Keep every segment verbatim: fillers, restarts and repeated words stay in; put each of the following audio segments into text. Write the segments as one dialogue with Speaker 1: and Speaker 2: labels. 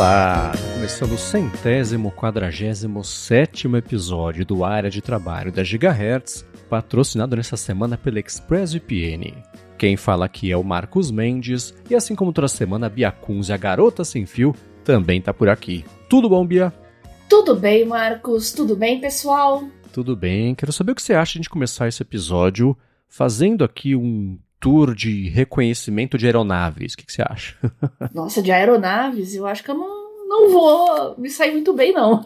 Speaker 1: Olá! Começando o centésimo quadragésimo sétimo episódio do Área de Trabalho da Gigahertz, patrocinado nessa semana pela ExpressVPN. Quem fala aqui é o Marcos Mendes, e assim como toda semana, a Bia Kunz, a garota sem fio, também tá por aqui. Tudo bom, Bia?
Speaker 2: Tudo bem, Marcos? Tudo bem, pessoal?
Speaker 1: Tudo bem. Quero saber o que você acha de a gente começar esse episódio fazendo aqui um tour de reconhecimento de aeronaves. O que, que você acha?
Speaker 2: Nossa, de aeronaves, eu acho que eu não, não vou me sair muito bem, não.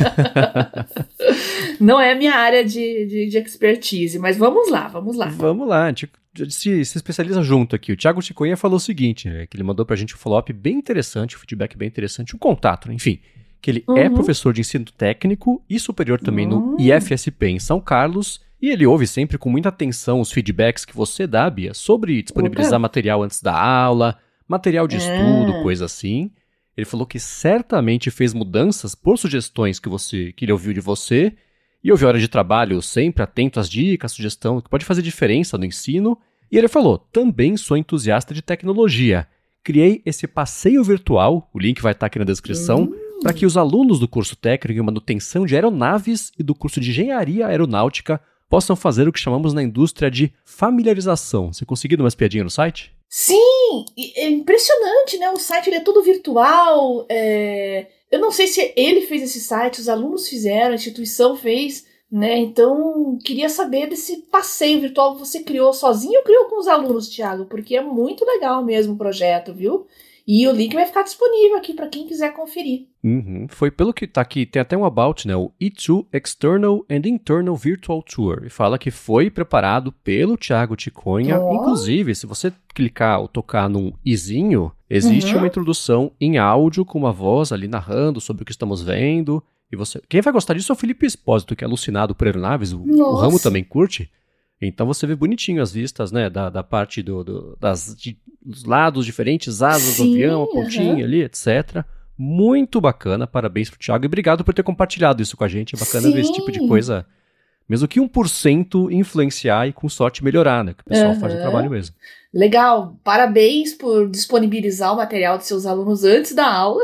Speaker 2: Não é a minha área de, de, de expertise, mas vamos lá, vamos lá.
Speaker 1: Vamos lá, a gente se, se especializa junto aqui. O Thiago Chiconha falou o seguinte, né, que ele mandou pra gente um follow-up bem interessante, um feedback bem interessante, um contato, né, enfim, que ele uhum. é professor de ensino técnico e superior também uhum. no I F S P em São Carlos. E ele ouve sempre com muita atenção os feedbacks que você dá, Bia, sobre disponibilizar Opa. material antes da aula, material de é. estudo, coisa assim. Ele falou que certamente fez mudanças por sugestões que, você, que ele ouviu de você. E ouviu Hora de Trabalho sempre atento às dicas, sugestão, que pode fazer diferença no ensino. E ele falou, também sou entusiasta de tecnologia. Criei esse passeio virtual, o link vai estar aqui na descrição, hum. para que os alunos do curso técnico em manutenção de aeronaves e do curso de engenharia aeronáutica possam fazer o que chamamos na indústria de familiarização. Você conseguiu dar umas piadinhas no site?
Speaker 2: Sim, é impressionante, né? O site ele é todo virtual. É... Eu não sei se ele fez esse site, os alunos fizeram, a instituição fez, né? Então, queria saber desse passeio virtual que você criou sozinho ou criou com os alunos, Thiago? Porque é muito legal mesmo o projeto, viu? E o link vai ficar disponível aqui para quem quiser conferir.
Speaker 1: Uhum. Foi pelo que tá aqui, tem até um about, né? O E dois External and Internal Virtual Tour. E fala que foi preparado pelo Thiago Chiconha. Oh. Inclusive, se você clicar ou tocar num izinho, existe uhum. uma introdução em áudio com uma voz ali narrando sobre o que estamos vendo. E você... Quem vai gostar disso é o Felipe Espósito, que é alucinado por aeronaves. O, o Ramo também curte. Então você vê bonitinho as vistas, né, da, da parte do, do, das, de, dos lados diferentes, asas Sim, do avião, a pontinha uhum. ali, etcétera. Muito bacana, parabéns pro Thiago e obrigado por ter compartilhado isso com a gente. É bacana Sim. ver esse tipo de coisa, mesmo que um por cento influenciar e com sorte melhorar, né, que o pessoal uhum. faz o trabalho mesmo.
Speaker 2: Legal, parabéns por disponibilizar o material de seus alunos antes da aula.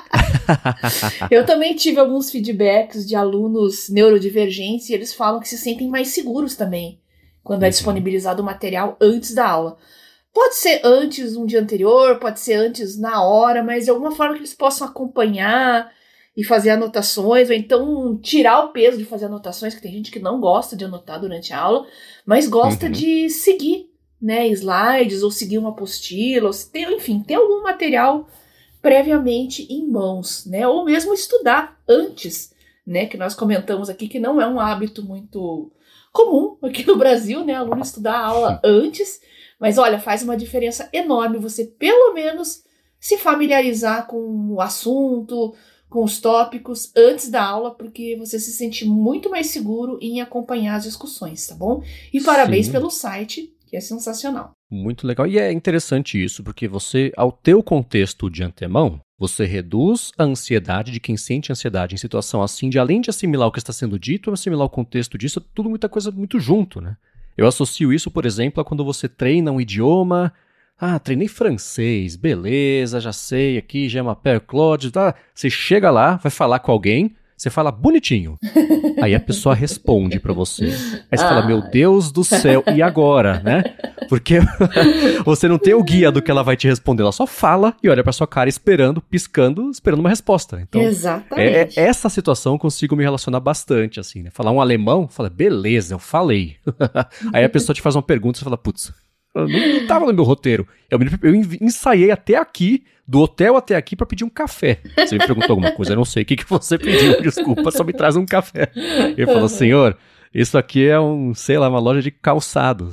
Speaker 2: Eu também tive alguns feedbacks de alunos neurodivergentes e eles falam que se sentem mais seguros também quando é disponibilizado o material antes da aula. Pode ser antes, um dia anterior, pode ser antes na hora, mas de alguma forma que eles possam acompanhar e fazer anotações, ou então tirar o peso de fazer anotações, que tem gente que não gosta de anotar durante a aula, mas gosta uhum. de seguir, né, slides, ou seguir uma apostila, ou se tem, enfim, ter algum material previamente em mãos, né, ou mesmo estudar antes, né, que nós comentamos aqui que não é um hábito muito comum aqui no Brasil, né, aluno estudar a aula antes, mas olha, faz uma diferença enorme você pelo menos se familiarizar com o assunto, com os tópicos antes da aula, porque você se sente muito mais seguro em acompanhar as discussões, tá bom? E parabéns Sim. pelo site, que é sensacional.
Speaker 1: Muito legal, e é interessante isso, porque você, ao ter o contexto de antemão, você reduz a ansiedade de quem sente ansiedade em situação assim, de além de assimilar o que está sendo dito, assimilar o contexto disso, é tudo muita coisa muito junto, né? Eu associo isso, por exemplo, a quando você treina um idioma. Ah, treinei francês, beleza, já sei, aqui, já é uma Claude, tá? Você chega lá, vai falar com alguém, você fala bonitinho. Aí a pessoa responde pra você. Aí você ah. fala, meu Deus do céu, e agora, né? Porque você não tem o guia do que ela vai te responder, ela só fala e olha pra sua cara esperando, piscando, esperando uma resposta. Então,
Speaker 2: Exatamente.
Speaker 1: É, é essa situação eu consigo me relacionar bastante, assim, né? Falar um alemão, fala, beleza, eu falei. Aí a pessoa te faz uma pergunta, você fala, putz, eu não tava no meu roteiro. Eu, me, eu ensaiei até aqui, do hotel até aqui, pra pedir um café. Você me perguntou alguma coisa, eu não sei o que, que você pediu, desculpa, só me traz um café. Ele falou, senhor, isso aqui é um, sei lá, uma loja de calçados.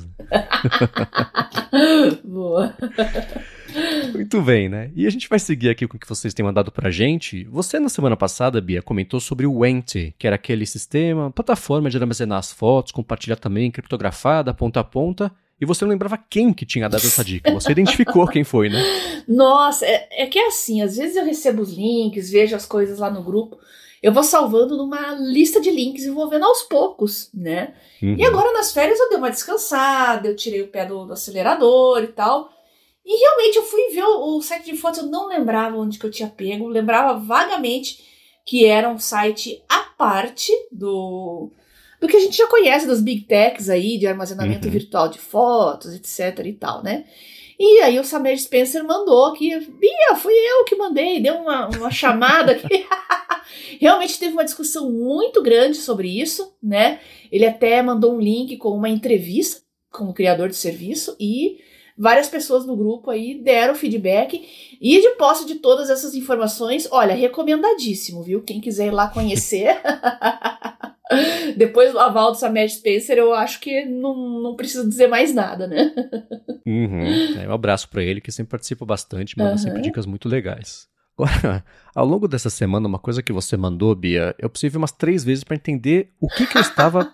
Speaker 2: Boa.
Speaker 1: Muito bem, né? E a gente vai seguir aqui com o que vocês têm mandado pra gente. Você, na semana passada, Bia, comentou sobre o Wente, que era aquele sistema, plataforma de armazenar as fotos, compartilhar também, criptografada, ponta a ponta. E você não lembrava quem que tinha dado essa dica. Você identificou quem foi, né?
Speaker 2: Nossa, é, é que é assim, às vezes eu recebo os links, vejo as coisas lá no grupo, eu vou salvando numa lista de links e vou vendo aos poucos, né? Uhum. E agora nas férias eu dei uma descansada, eu tirei o pé do, do acelerador e tal, E realmente eu fui ver o, o site de fotos, eu não lembrava onde que eu tinha pego, lembrava vagamente que era um site à parte do, do que a gente já conhece das Big Techs aí, de armazenamento uhum. virtual de fotos, etc e tal, né? E aí o Sameer Spencer mandou aqui, Bia, fui eu que mandei, deu uma, uma chamada aqui. Realmente teve uma discussão muito grande sobre isso, né? Ele até mandou um link com uma entrevista com o criador do serviço e várias pessoas no grupo aí deram feedback. E de posse de todas essas informações, olha, recomendadíssimo, viu? Quem quiser ir lá conhecer. Depois do aval do Sameer Spencer, eu acho que não, não preciso dizer mais nada, né?
Speaker 1: Uhum. É, um abraço pra ele, que sempre participa bastante, manda uhum. sempre dicas muito legais. Agora, ao longo dessa semana, uma coisa que você mandou, Bia, eu precisei ver umas três vezes pra entender o que, que eu estava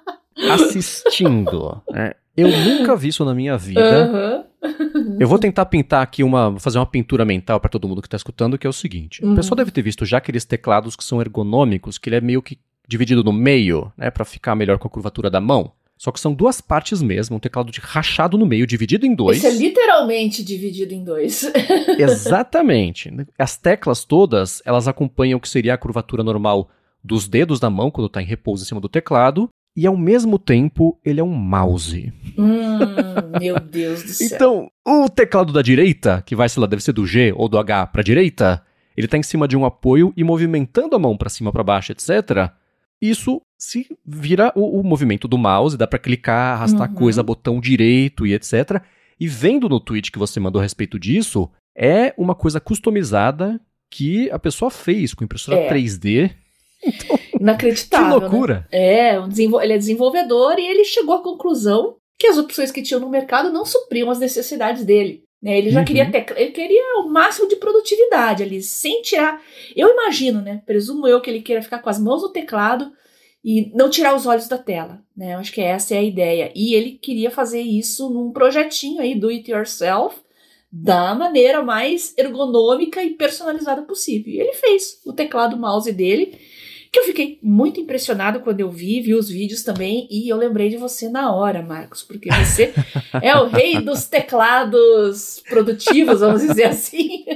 Speaker 1: assistindo. É, eu nunca vi isso na minha vida. Uhum. Eu vou tentar pintar aqui uma, fazer uma pintura mental pra todo mundo que tá escutando, que é o seguinte. Uhum. O pessoal deve ter visto já aqueles teclados que são ergonômicos, que ele é meio que dividido no meio, né, para ficar melhor com a curvatura da mão. Só que são duas partes mesmo, um teclado de rachado no meio, dividido em dois.
Speaker 2: Isso é literalmente dividido em dois.
Speaker 1: Exatamente. As teclas todas, elas acompanham o que seria a curvatura normal dos dedos da mão, quando está em repouso em cima do teclado, e ao mesmo tempo, ele é um mouse.
Speaker 2: Hum, meu Deus do céu.
Speaker 1: Então, o teclado da direita, que vai, sei lá, deve ser do G ou do H para a direita, ele está em cima de um apoio e movimentando a mão para cima, para baixo, etcétera, isso se vira o, o movimento do mouse, dá para clicar, arrastar uhum. coisa, botão direito e etcétera. E vendo no tweet que você mandou a respeito disso, é uma coisa customizada que a pessoa fez com impressora é. três D. Então,
Speaker 2: inacreditável,
Speaker 1: que loucura.
Speaker 2: Né? É, um desenvol- ele é desenvolvedor e ele chegou à conclusão que as opções que tinham no mercado não supriam as necessidades dele. Né? Ele já uhum. queria tecla- ele queria o máximo de produtividade ali, sem tirar... Eu imagino, né? Presumo eu que ele queira ficar com as mãos no teclado e não tirar os olhos da tela. Né? Eu acho que essa é a ideia. E ele queria fazer isso num projetinho aí, do it yourself, da maneira mais ergonômica e personalizada possível. E ele fez o teclado mouse dele, que eu fiquei muito impressionado quando eu vi, vi os vídeos também, e eu lembrei de você na hora, Marcos, porque você é o rei dos teclados produtivos, vamos dizer assim.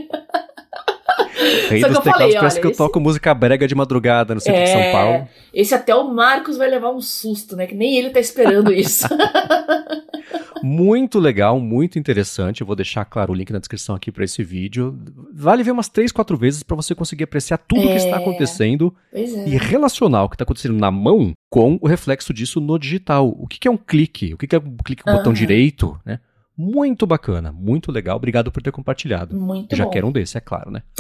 Speaker 1: Rei
Speaker 2: Só
Speaker 1: dos
Speaker 2: que eu
Speaker 1: teclados,
Speaker 2: falei,
Speaker 1: parece
Speaker 2: olha,
Speaker 1: que eu
Speaker 2: esse...
Speaker 1: toco música brega de madrugada no centro é... de São Paulo.
Speaker 2: Esse até o Marcos vai levar um susto, né? Que nem ele tá esperando isso.
Speaker 1: Muito legal, muito interessante. Eu vou deixar, claro, o link na descrição aqui para esse vídeo. Vale ver umas três, quatro vezes para você conseguir apreciar tudo o é... que está acontecendo
Speaker 2: pois é.
Speaker 1: e relacionar o que está acontecendo na mão com o reflexo disso no digital. O que, que é um clique? O que, que é um clique com o uhum. botão direito? Né? Muito bacana, muito legal. Obrigado por ter compartilhado.
Speaker 2: Muito
Speaker 1: Já
Speaker 2: bom.
Speaker 1: quero um desse, é claro, né?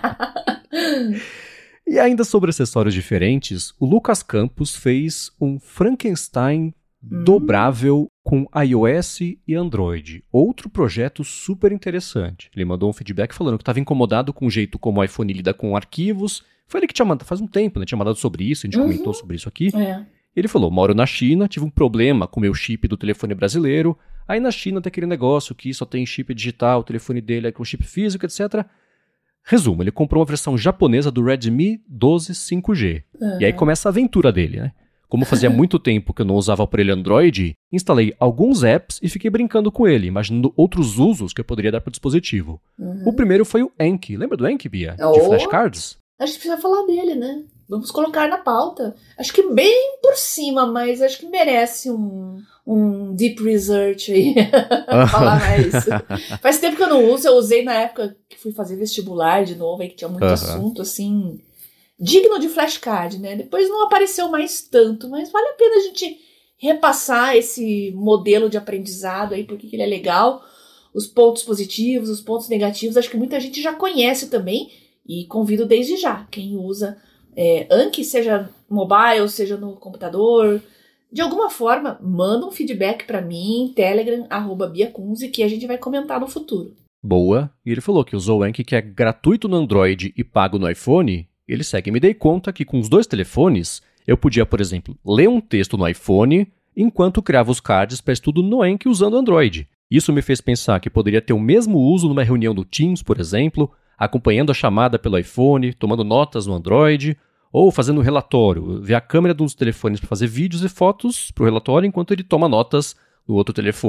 Speaker 1: E ainda sobre acessórios diferentes, o Lucas Campos fez um Frankenstein hum. dobrável com iOS e Android. Outro projeto super interessante. Ele mandou um feedback falando que estava incomodado com o jeito como o iPhone lida com arquivos. Foi ele que tinha mandado, faz um tempo, né? Tinha mandado sobre isso, a gente uhum. comentou sobre isso aqui.
Speaker 2: É.
Speaker 1: Ele falou, moro na China, tive um problema com o meu chip do telefone brasileiro. Aí na China tem aquele negócio que só tem chip digital, o telefone dele é com chip físico, etcétera. Resumo, ele comprou uma versão japonesa do Redmi doze cinco G. Uhum. E aí começa a aventura dele, né? Como fazia muito tempo que eu não usava o aparelho Android, instalei alguns apps e fiquei brincando com ele, imaginando outros usos que eu poderia dar para o dispositivo. Uhum. O primeiro foi o Anki. Lembra do Anki, Bia?
Speaker 2: Oh.
Speaker 1: De flashcards?
Speaker 2: A gente precisa falar dele, né? Vamos colocar na pauta. Acho que bem por cima, mas acho que merece um, um deep research aí. Falar mais. Faz tempo que eu não uso, eu usei na época que fui fazer vestibular de novo, aí que tinha muito uh-huh. assunto, assim, digno de flashcard, né? Depois não apareceu mais tanto, mas vale a pena a gente repassar esse modelo de aprendizado aí, porque ele é legal, os pontos positivos, os pontos negativos, acho que muita gente já conhece também, e convido desde já, quem usa É, Anki, seja mobile, seja no computador, de alguma forma, manda um feedback para mim, telegram, arroba biacunzi, que a gente vai comentar no futuro.
Speaker 1: Boa. E ele falou que usou o Anki, que é gratuito no Android e pago no iPhone. Ele segue, me dei conta que com os dois telefones, eu podia, por exemplo, ler um texto no iPhone, enquanto criava os cards para estudo no Anki usando Android. Isso me fez pensar que poderia ter o mesmo uso numa reunião do Teams, por exemplo, acompanhando a chamada pelo iPhone, tomando notas no Android, ou fazendo um relatório, ver a câmera de um dos telefones para fazer vídeos e fotos para o relatório enquanto ele toma notas no outro telefone.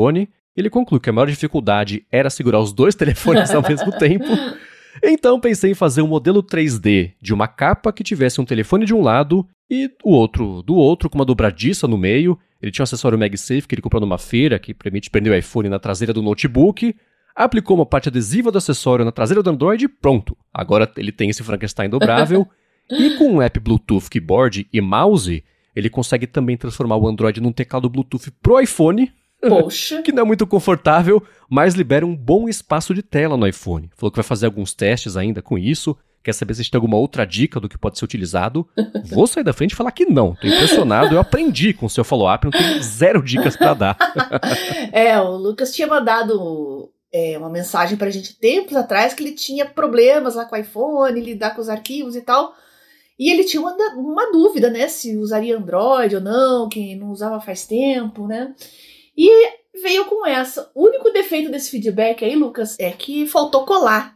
Speaker 1: Ele conclui que a maior dificuldade era segurar os dois telefones ao mesmo tempo. Então pensei em fazer um modelo três D de uma capa que tivesse um telefone de um lado e o outro do outro, com uma dobradiça no meio. Ele tinha um acessório MagSafe que ele comprou numa feira que permite prender o iPhone na traseira do notebook. Aplicou uma parte adesiva do acessório na traseira do Android e pronto. Agora ele tem esse Frankenstein dobrável. E com um app Bluetooth Keyboard e mouse, ele consegue também transformar o Android num teclado Bluetooth pro iPhone.
Speaker 2: Poxa.
Speaker 1: Que não é muito confortável, mas libera um bom espaço de tela no iPhone. Falou que vai fazer alguns testes ainda com isso. Quer saber se a gente tem alguma outra dica do que pode ser utilizado? Vou sair da frente e falar que não. Tô impressionado, eu aprendi com o seu follow-up, não tenho zero dicas pra dar.
Speaker 2: É, o Lucas tinha mandado é, uma mensagem pra gente tempos atrás que ele tinha problemas lá com o iPhone, lidar com os arquivos e tal. E ele tinha uma, uma dúvida, né, se usaria Android ou não, que não usava faz tempo, né? E veio com essa. O único defeito desse feedback aí, Lucas, é que faltou colar.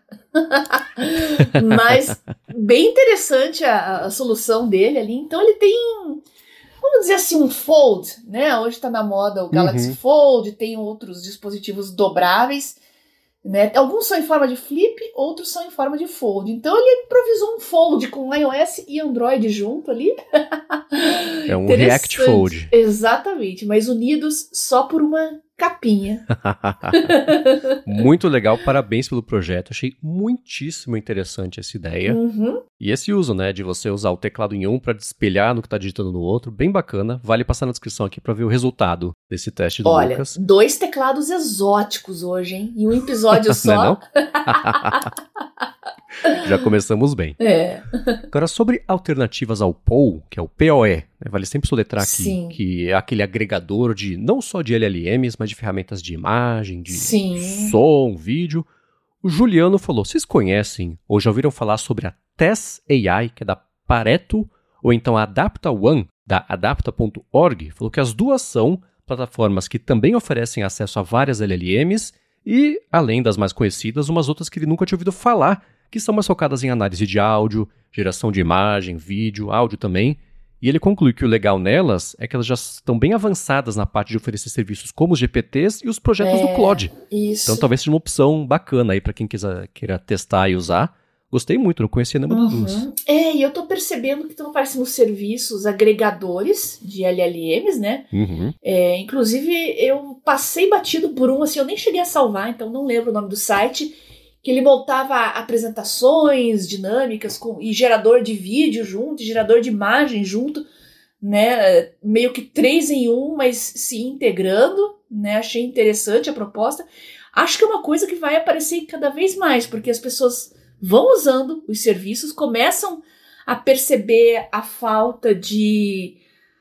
Speaker 2: Mas bem interessante a, a solução dele ali. Então ele tem, vamos dizer assim, um fold, né? Hoje tá na moda o Galaxy uhum. Fold, tem outros dispositivos dobráveis, né? Alguns são em forma de flip, outros são em forma de fold. Então ele improvisou um fold com iOS e Android junto ali.
Speaker 1: É um React Fold.
Speaker 2: Exatamente, mas unidos só por uma capinha.
Speaker 1: Muito legal, parabéns pelo projeto. Achei muitíssimo interessante essa ideia.
Speaker 2: Uhum.
Speaker 1: E esse uso, né, de você usar o teclado em um para espelhar no que está digitando no outro, bem bacana. Vale passar na descrição aqui para ver o resultado desse teste do
Speaker 2: Olha,
Speaker 1: Lucas.
Speaker 2: Dois teclados exóticos hoje, hein? Em um episódio só.
Speaker 1: Não é não? Já começamos bem.
Speaker 2: É.
Speaker 1: Agora, sobre alternativas ao P O E, que é o P O E, né, vale sempre soletrar aqui,
Speaker 2: Sim.
Speaker 1: que é aquele agregador de não só de L L Ms, mas de ferramentas de imagem, de
Speaker 2: Sim.
Speaker 1: som, vídeo. O Juliano falou, vocês conhecem ou já ouviram falar sobre a Tess A I, que é da Pareto, ou então a Adapta One, da adapta ponto org? Falou que as duas são plataformas que também oferecem acesso a várias L L Ms e, além das mais conhecidas, umas outras que ele nunca tinha ouvido falar, que são mais focadas em análise de áudio, geração de imagem, vídeo, áudio também. E ele conclui que o legal nelas é que elas já estão bem avançadas na parte de oferecer serviços como os G P Ts e os projetos
Speaker 2: é,
Speaker 1: do Claude.
Speaker 2: Isso.
Speaker 1: Então talvez seja uma opção bacana aí para quem quiser, queira testar e usar. Gostei muito, não conhecia nenhuma das duas.
Speaker 2: É, e eu tô percebendo que estão aparecendo serviços agregadores de L L Ms, né?
Speaker 1: Uhum.
Speaker 2: É, inclusive, eu passei batido por um, assim, eu nem cheguei a salvar, então não lembro o nome do site, que ele montava apresentações dinâmicas com, e gerador de vídeo junto, e gerador de imagem junto, né? Meio que três em um, mas se integrando, né? Achei interessante a proposta. Acho que é uma coisa que vai aparecer cada vez mais, porque as pessoas vão usando os serviços, começam a perceber a falta de,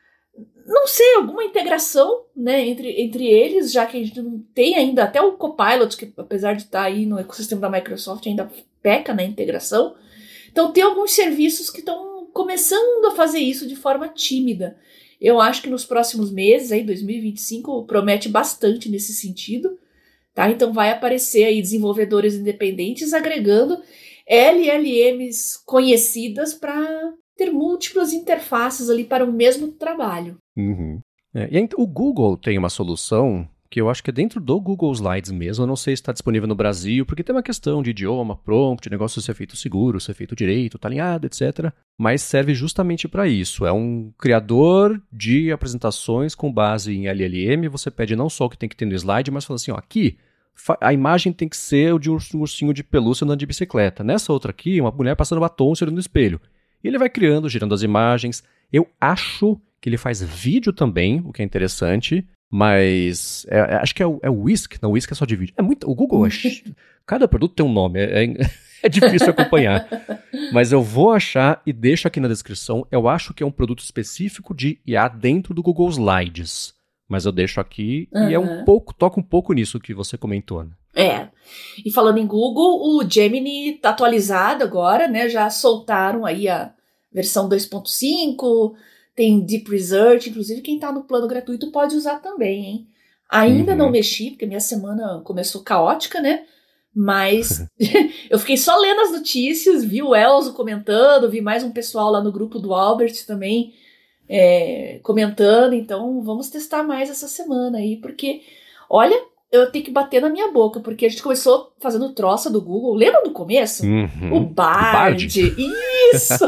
Speaker 2: não sei, alguma integração, né, entre, entre eles, já que a gente não tem ainda, até o Copilot, que apesar de estar aí no ecossistema da Microsoft, ainda peca na integração. Então tem alguns serviços que estão começando a fazer isso de forma tímida. Eu acho que nos próximos meses, aí, dois mil e vinte e cinco, promete bastante nesse sentido. Tá? Então vai aparecer aí desenvolvedores independentes agregando L L Ms conhecidas para ter múltiplas interfaces ali para o mesmo trabalho.
Speaker 1: Uhum. É, e aí, o Google tem uma solução que eu acho que é dentro do Google Slides mesmo. Eu não sei se está disponível no Brasil, porque tem uma questão de idioma, prompt, negócio ser feito seguro, ser feito direito, tá alinhado, etcétera. Mas serve justamente para isso. É um criador de apresentações com base em L L M. Você pede não só o que tem que ter no slide, mas fala assim, ó, aqui a imagem tem que ser o de um ursinho de pelúcia andando de bicicleta. Nessa outra aqui, uma mulher passando batom se olhando no espelho. E ele vai criando, gerando as imagens. Eu acho que ele faz vídeo também, o que é interessante. Mas é, é, acho que é o, é o Whisk. Não, o Whisk é só de vídeo. É muito, o Google, é, cada produto tem um nome. É, é, é difícil acompanhar. Mas eu vou achar e deixo aqui na descrição. Eu acho que é um produto específico de I A dentro do Google Slides. Mas eu deixo aqui uhum. e é um pouco, toca um pouco nisso que você comentou, né?
Speaker 2: É. E falando em Google, o Gemini tá atualizado agora, né? Já soltaram aí a versão dois ponto cinco, tem Deep Research, inclusive quem tá no plano gratuito pode usar também, hein? Ainda uhum. não mexi, porque minha semana começou caótica, né? Mas eu fiquei só lendo as notícias, vi o Elzo comentando, vi mais um pessoal lá no grupo do Albert também É, comentando, então vamos testar mais essa semana aí, porque, olha, eu tenho que bater na minha boca, porque a gente começou fazendo troça do Google. Lembra do começo?
Speaker 1: Uhum.
Speaker 2: O Bard. Isso!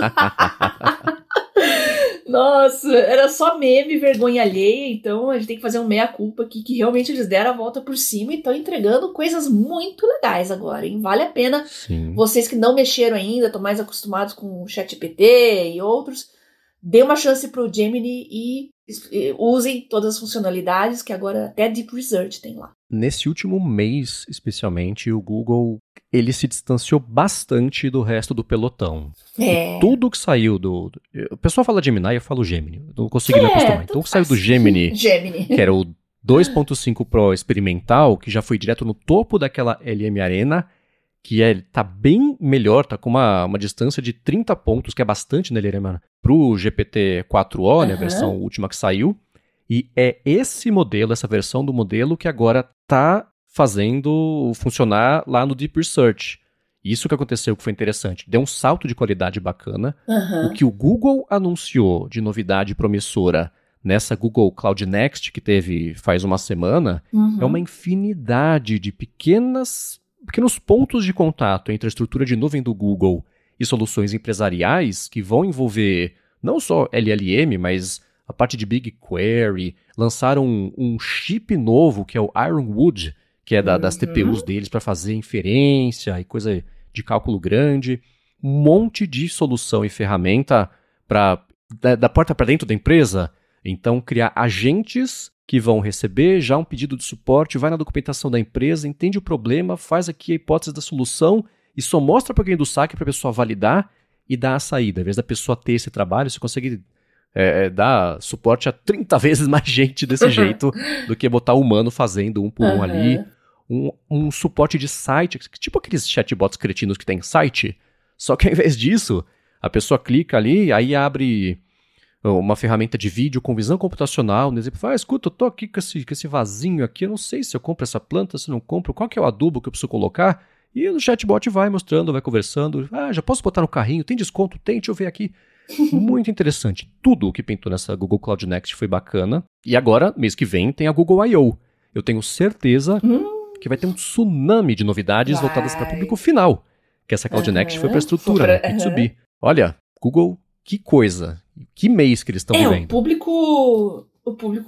Speaker 2: Nossa, era só meme, vergonha alheia, então a gente tem que fazer um meia-culpa aqui, que realmente eles deram a volta por cima e estão entregando coisas muito legais agora, hein? Vale a pena.
Speaker 1: Sim.
Speaker 2: Vocês que não mexeram ainda, estão mais acostumados com o ChatGPT e outros, dê uma chance pro Gemini e, e usem todas as funcionalidades que agora até Deep Research tem lá.
Speaker 1: Nesse último mês, especialmente, o Google ele se distanciou bastante do resto do pelotão.
Speaker 2: É.
Speaker 1: Tudo que saiu do... O pessoal fala Gemini, eu falo Gemini. Eu não consegui
Speaker 2: É,
Speaker 1: me acostumar. Então, o que saiu do Gemini,
Speaker 2: Gemini,
Speaker 1: que era o dois ponto cinco Pro experimental, que já foi direto no topo daquela L M Arena, que é, tá bem melhor, tá com uma, uma distância de trinta pontos, que é bastante na L M Arena, pro G P T quatro O, uhum. né, a versão última que saiu. E é esse modelo, essa versão do modelo que agora tá fazendo funcionar lá no Deep Research. Isso que aconteceu que foi interessante. Deu um salto de qualidade bacana.
Speaker 2: Uhum.
Speaker 1: O que o Google anunciou de novidade promissora nessa Google Cloud Next que teve faz uma semana,
Speaker 2: uhum.
Speaker 1: é uma infinidade de pequenas, pequenos pontos de contato entre a estrutura de nuvem do Google e soluções empresariais que vão envolver não só L L M, mas a parte de BigQuery. Lançaram um, um chip novo que é o Ironwood, que é da, uhum. das T P Us deles para fazer inferência e coisa de cálculo grande. Um monte de solução e ferramenta para da, da porta para dentro da empresa. Então, criar agentes que vão receber já um pedido de suporte, vai na documentação da empresa, entende o problema, faz aqui a hipótese da solução e só mostra para alguém do saque para a pessoa validar e dar a saída. Ao invés da pessoa ter esse trabalho, você consegue é, dar suporte a trinta vezes mais gente desse jeito do que botar humano fazendo um por um uhum. ali. Um, um suporte de site, tipo aqueles chatbots cretinos que tem site, só que ao invés disso, a pessoa clica ali, aí abre uma ferramenta de vídeo com visão computacional, no exemplo, fala, ah, escuta, eu tô aqui com esse, com esse vasinho aqui, eu não sei se eu compro essa planta, se não compro, qual que é o adubo que eu preciso colocar, e o chatbot vai mostrando, vai conversando, ah, já posso botar no carrinho, tem desconto? Tem, deixa eu ver aqui. Muito interessante. Tudo o que pintou nessa Google Cloud Next foi bacana, e agora, mês que vem, tem a Google I O. Eu tenho certeza hum. que vai ter um tsunami de novidades vai. voltadas para o público final, que essa Cloud uhum. Next foi para a estrutura, né, B dois B. Uhum. Olha, Google, que coisa, que mês que eles estão
Speaker 2: é,
Speaker 1: vivendo.
Speaker 2: O público, o público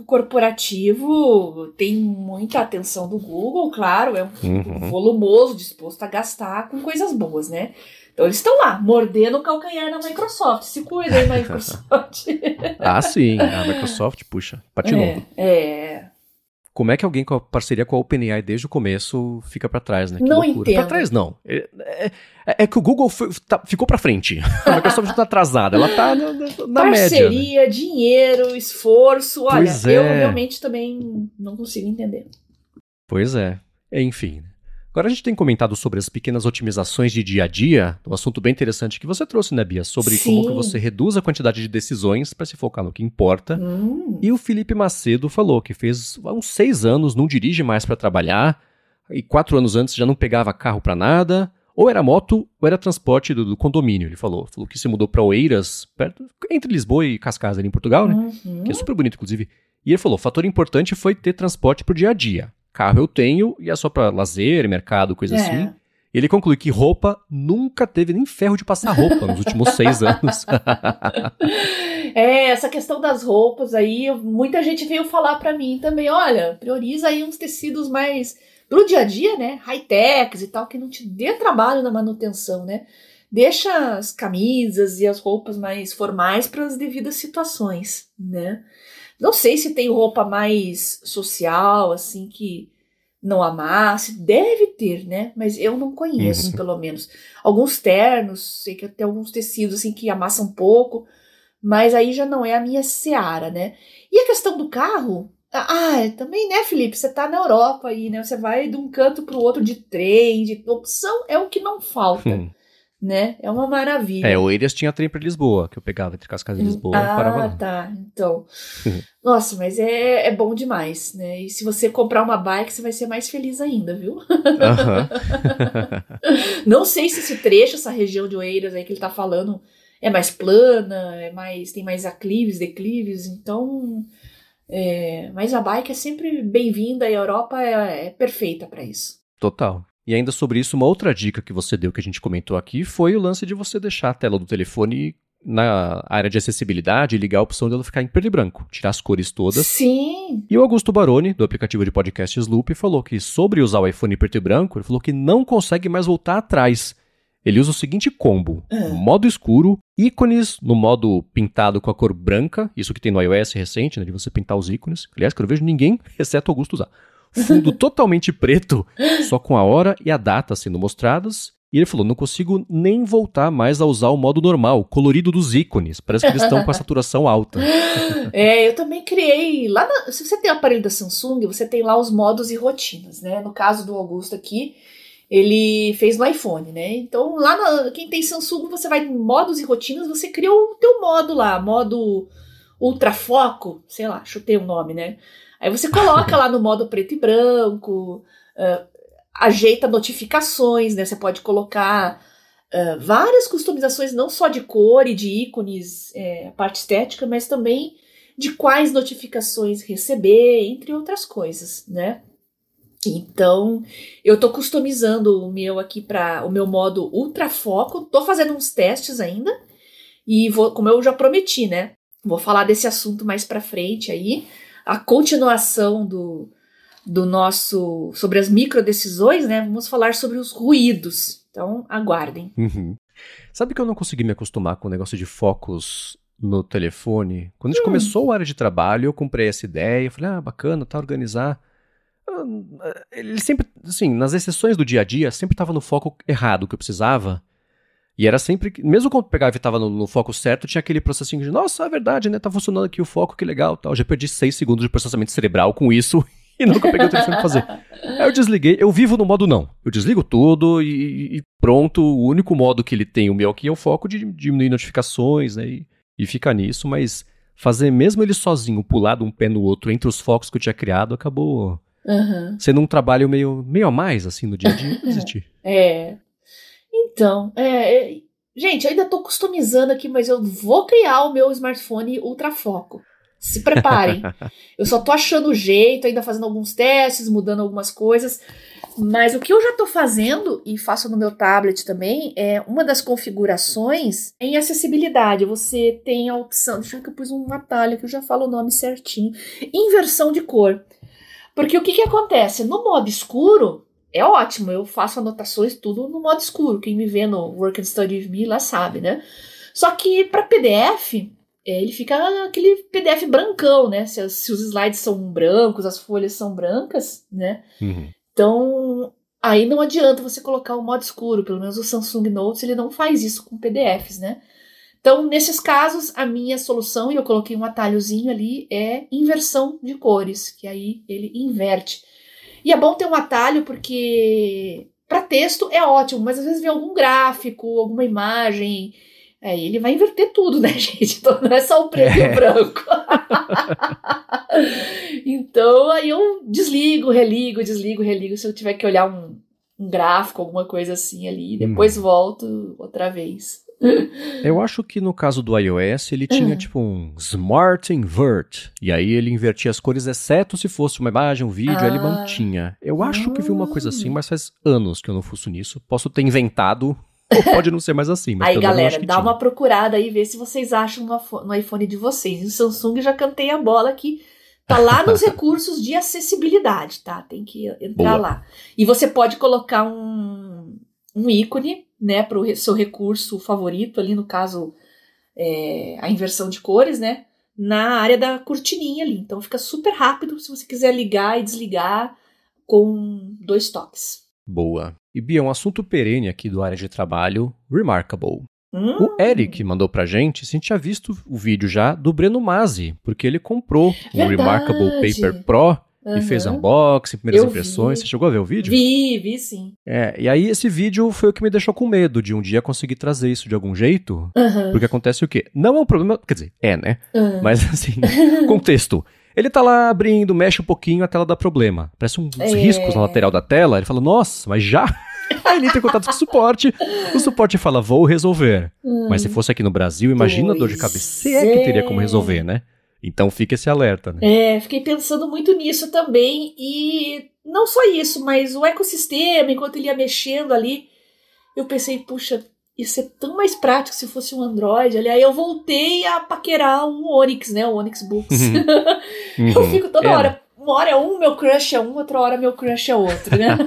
Speaker 2: corporativo tem muita atenção do Google, claro, é um público uhum. volumoso, disposto a gastar com coisas boas, né? Então eles estão lá, mordendo o calcanhar na Microsoft. Se cuida aí, Microsoft.
Speaker 1: Ah, sim, a Microsoft, puxa, patinou.
Speaker 2: É, é.
Speaker 1: Como é que alguém com a parceria com a OpenAI desde o começo fica pra trás, né? Que
Speaker 2: não
Speaker 1: loucura.
Speaker 2: entendo.
Speaker 1: Pra trás, não. É, é, é que o Google foi, tá, ficou pra frente. A Microsoft tá atrasada. Ela tá na, na, na
Speaker 2: parceria,
Speaker 1: média. Né?
Speaker 2: Dinheiro, esforço. Olha,
Speaker 1: pois é.
Speaker 2: eu realmente também não consigo entender.
Speaker 1: Pois é. Enfim. Agora a gente tem comentado sobre as pequenas otimizações de dia a dia, um assunto bem interessante que você trouxe, né, Bia? Sobre
Speaker 2: Sim.
Speaker 1: como que você reduz a quantidade de decisões para se focar no que importa.
Speaker 2: Hum.
Speaker 1: E o Felipe Macedo falou que fez há uns seis anos, não dirige mais para trabalhar, e quatro anos antes já não pegava carro para nada, ou era moto ou era transporte do, do condomínio, ele falou. Falou que se mudou para Oeiras, perto, entre Lisboa e Cascais, ali em Portugal, né?
Speaker 2: Uhum.
Speaker 1: Que é super bonito, inclusive. E ele falou, o fator importante foi ter transporte pro dia a dia. Carro eu tenho, e é só pra lazer, mercado, coisa
Speaker 2: é.
Speaker 1: assim. Ele conclui que roupa nunca teve nem ferro de passar roupa nos últimos seis anos.
Speaker 2: É, essa questão das roupas aí, muita gente veio falar pra mim também, olha, prioriza aí uns tecidos mais pro dia a dia, né, high-techs e tal, que não te dê trabalho na manutenção, né. Deixa as camisas e as roupas mais formais para as devidas situações, né. Não sei se tem roupa mais social, assim, que não amasse. Deve ter, né? Mas eu não conheço, uhum. pelo menos. Alguns ternos, sei que tem alguns tecidos, assim, que amassam um pouco. Mas aí já não é a minha seara, né? E a questão do carro? Ah, também, né, Felipe? Você tá na Europa aí, né? Você vai de um canto pro outro de trem, de opção é o que não falta. Hum. Né? É uma maravilha.
Speaker 1: É, o Oeiras tinha trem pra Lisboa, que eu pegava entre Cascais e Lisboa
Speaker 2: ah,
Speaker 1: e parava lá.
Speaker 2: Ah, tá. Então. Nossa, mas é, é bom demais, né? E se você comprar uma bike, você vai ser mais feliz ainda, viu?
Speaker 1: Uh-huh.
Speaker 2: Não sei se esse trecho, essa região de Oeiras aí que ele tá falando, é mais plana, é mais, tem mais aclives, declives, então É, mas a bike é sempre bem-vinda e a Europa é, é perfeita para isso.
Speaker 1: Total. E ainda sobre isso, uma outra dica que você deu, que a gente comentou aqui, foi o lance de você deixar a tela do telefone na área de acessibilidade e ligar a opção dela ficar em preto e branco, tirar as cores todas.
Speaker 2: Sim!
Speaker 1: E o Augusto Baroni, do aplicativo de podcast Sloop, falou que sobre usar o iPhone em preto e branco, ele falou que não consegue mais voltar atrás. Ele usa o seguinte combo,
Speaker 2: Ah.
Speaker 1: modo escuro, ícones no modo pintado com a cor branca, isso que tem no iOS recente, né, de você pintar os ícones. Aliás, que eu não vejo ninguém, exceto o Augusto, usar. Fundo totalmente preto, só com a hora e a data sendo mostradas. E ele falou, não consigo nem voltar mais a usar o modo normal, colorido dos ícones. Parece que eles estão com a saturação alta.
Speaker 2: É, eu também criei, lá na, se você tem o aparelho da Samsung, você tem lá os modos e rotinas, né? No caso do Augusto aqui, ele fez no iPhone, né? Então, lá na, quem tem Samsung, você vai em modos e rotinas, você cria o teu modo lá, modo ultrafoco, sei lá, chutei o nome, né? Aí você coloca lá no modo preto e branco, uh, ajeita notificações, né? Você pode colocar uh, várias customizações, não só de cor e de ícones, é, a parte estética, mas também de quais notificações receber, entre outras coisas, né? Então, eu tô customizando o meu aqui para o meu modo ultrafoco. Tô fazendo uns testes ainda e vou, como eu já prometi, né? Vou falar desse assunto mais para frente aí, a continuação do, do nosso sobre as microdecisões, né? Vamos falar sobre os ruídos. Então, aguardem.
Speaker 1: Uhum. Sabe que eu não consegui me acostumar com o negócio de focos no telefone? Quando a gente hum. começou a área de trabalho, eu comprei essa ideia, eu falei, ah, bacana, tá, organizar. Ele sempre, assim, nas exceções do dia a dia, sempre estava no foco errado que eu precisava. E era sempre, mesmo quando eu pegava e estava no, no foco certo, tinha aquele processinho de, nossa, é verdade, né, tá funcionando aqui o foco, que legal, tal. Já perdi seis segundos de processamento cerebral com isso e nunca peguei o telefone pra fazer. Aí eu desliguei, eu vivo no modo não. Eu desligo tudo e, e pronto, o único modo que ele tem, o meu aqui, é o foco de diminuir notificações, né, e, e fica nisso, mas fazer mesmo ele sozinho, pular de um pé no outro entre os focos que eu tinha criado, acabou... Uhum. Sendo um trabalho meio, meio a mais, assim, no dia a dia, não existir.
Speaker 2: É. Então, é, é, gente, eu ainda tô customizando aqui, mas eu vou criar o meu smartphone ultrafoco. Se preparem. Eu só tô achando o jeito, ainda fazendo alguns testes, mudando algumas coisas. Mas o que eu já tô fazendo, e faço no meu tablet também, é uma das configurações em acessibilidade. Você tem a opção, deixa eu ver que eu pus um atalho que eu já falo o nome certinho. Inversão de cor. Porque o que, que acontece? No modo escuro, é ótimo, eu faço anotações tudo no modo escuro. Quem me vê no Work and Study with Me lá sabe, né? Só que para P D F, é, ele fica aquele P D F brancão, né? Se, se os slides são brancos, as folhas são brancas, né? Uhum. Então, aí não adianta você colocar o modo escuro. Pelo menos o Samsung Notes, ele não faz isso com P D Fs, né? Então, nesses casos, a minha solução, e eu coloquei um atalhozinho ali, é inversão de cores, que aí ele inverte. E é bom ter um atalho porque para texto é ótimo, mas às vezes vem algum gráfico, alguma imagem, aí ele vai inverter tudo, né, gente? Então não é só o preto é. e o branco. Então, aí eu desligo, religo, desligo, religo, se eu tiver que olhar um, um gráfico, alguma coisa assim ali, depois hum. volto outra vez.
Speaker 1: Eu acho que no caso do iOS ele tinha uhum. tipo um Smart Invert, e aí ele invertia as cores, exceto se fosse uma imagem, um vídeo, ah. aí ele mantinha. Eu acho ah. que vi uma coisa assim, mas faz anos que eu não fuço nisso. Posso ter inventado, ou pode não ser mais assim. Mas
Speaker 2: aí galera, dá tinha. uma procurada aí, vê se vocês acham no, no iPhone de vocês. No Samsung já cantei a bola que tá lá nos recursos de acessibilidade, tá? Tem que entrar Boa. lá. E você pode colocar um, um ícone, né, para o seu recurso favorito, ali no caso, é, a inversão de cores, né, na área da cortininha ali. Então fica super rápido se você quiser ligar e desligar com dois toques.
Speaker 1: Boa. E Bia, um assunto perene aqui do área de trabalho, Remarkable. Hum. O Eric mandou pra gente se a gente tinha visto o vídeo já do Breno Masi, porque ele comprou o um Remarkable Paper Pro uhum. e fez unboxing, primeiras eu impressões. Vi. Você chegou a ver o vídeo?
Speaker 2: Vi, vi sim.
Speaker 1: É, e aí esse vídeo foi o que me deixou com medo de um dia conseguir trazer isso de algum jeito, uhum. porque acontece o quê? Não é um problema, quer dizer, é, né? Uhum. Mas assim, contexto. Ele tá lá abrindo, mexe um pouquinho, a tela dá problema. Parece uns é. riscos na lateral da tela. Ele fala, nossa, mas já? Aí ele tem contato com o suporte. O suporte fala, vou resolver. Hum. Mas se fosse aqui no Brasil, imagina pois a dor de cabeça. Se é que teria como resolver, né? Então fica esse alerta, né?
Speaker 2: É, fiquei pensando muito nisso também, e não só isso, mas o ecossistema, enquanto ele ia mexendo ali, eu pensei, puxa, ia ser tão mais prático se fosse um Android. Ali, aí eu voltei a paquerar o Onix, né, o Onix Books. Uhum. Eu fico toda é, hora, né? Uma hora é um, meu crush é um, outra hora meu crush é outro, né?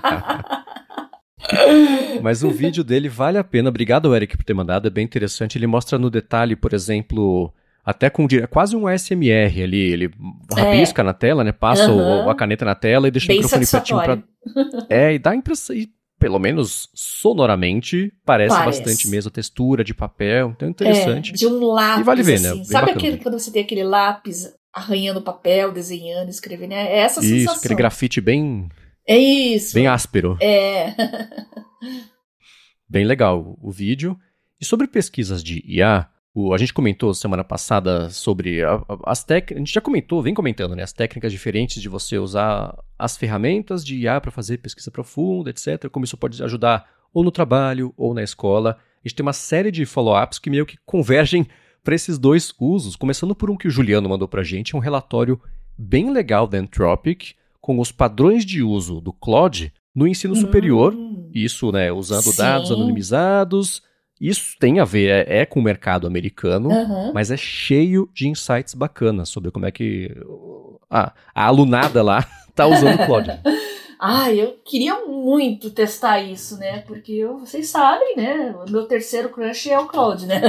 Speaker 1: Mas o vídeo dele vale a pena. Obrigado, Eric, por ter mandado, é bem interessante. Ele mostra no detalhe, por exemplo, até com quase um A S M R ali. Ele rabisca é. na tela, né? Passa uhum. o, a caneta na tela e deixa bem o microfone pertinho pra... É, e dá a impressão... Pelo menos sonoramente, parece, parece bastante mesmo a textura de papel. Então é interessante.
Speaker 2: É, de um lápis,
Speaker 1: e vale ver,
Speaker 2: assim.
Speaker 1: né?
Speaker 2: Sabe aquele, quando você tem aquele lápis arranhando papel, desenhando, escrevendo? É essa
Speaker 1: isso,
Speaker 2: sensação.
Speaker 1: Isso, aquele grafite bem...
Speaker 2: É isso.
Speaker 1: Bem áspero.
Speaker 2: É.
Speaker 1: Bem legal o vídeo. E sobre pesquisas de I A, o, a gente comentou semana passada sobre a, a, as técnicas, a gente já comentou, vem comentando, né, as técnicas diferentes de você usar as ferramentas de I A para fazer pesquisa profunda, etcétera, como isso pode ajudar ou no trabalho ou na escola. A gente tem uma série de follow-ups que meio que convergem para esses dois usos, começando por um que o Juliano mandou para a gente, um relatório bem legal da Anthropic, com os padrões de uso do Claude no ensino superior, hum, isso, né, usando sim. dados anonimizados. Isso tem a ver, é, é com o mercado americano, uhum. mas é cheio de insights bacanas sobre como é que a, a alunada lá tá usando o Claude.
Speaker 2: Ah, eu queria muito testar isso, né? Porque eu, vocês sabem, né? O meu terceiro crush é o Claude, né?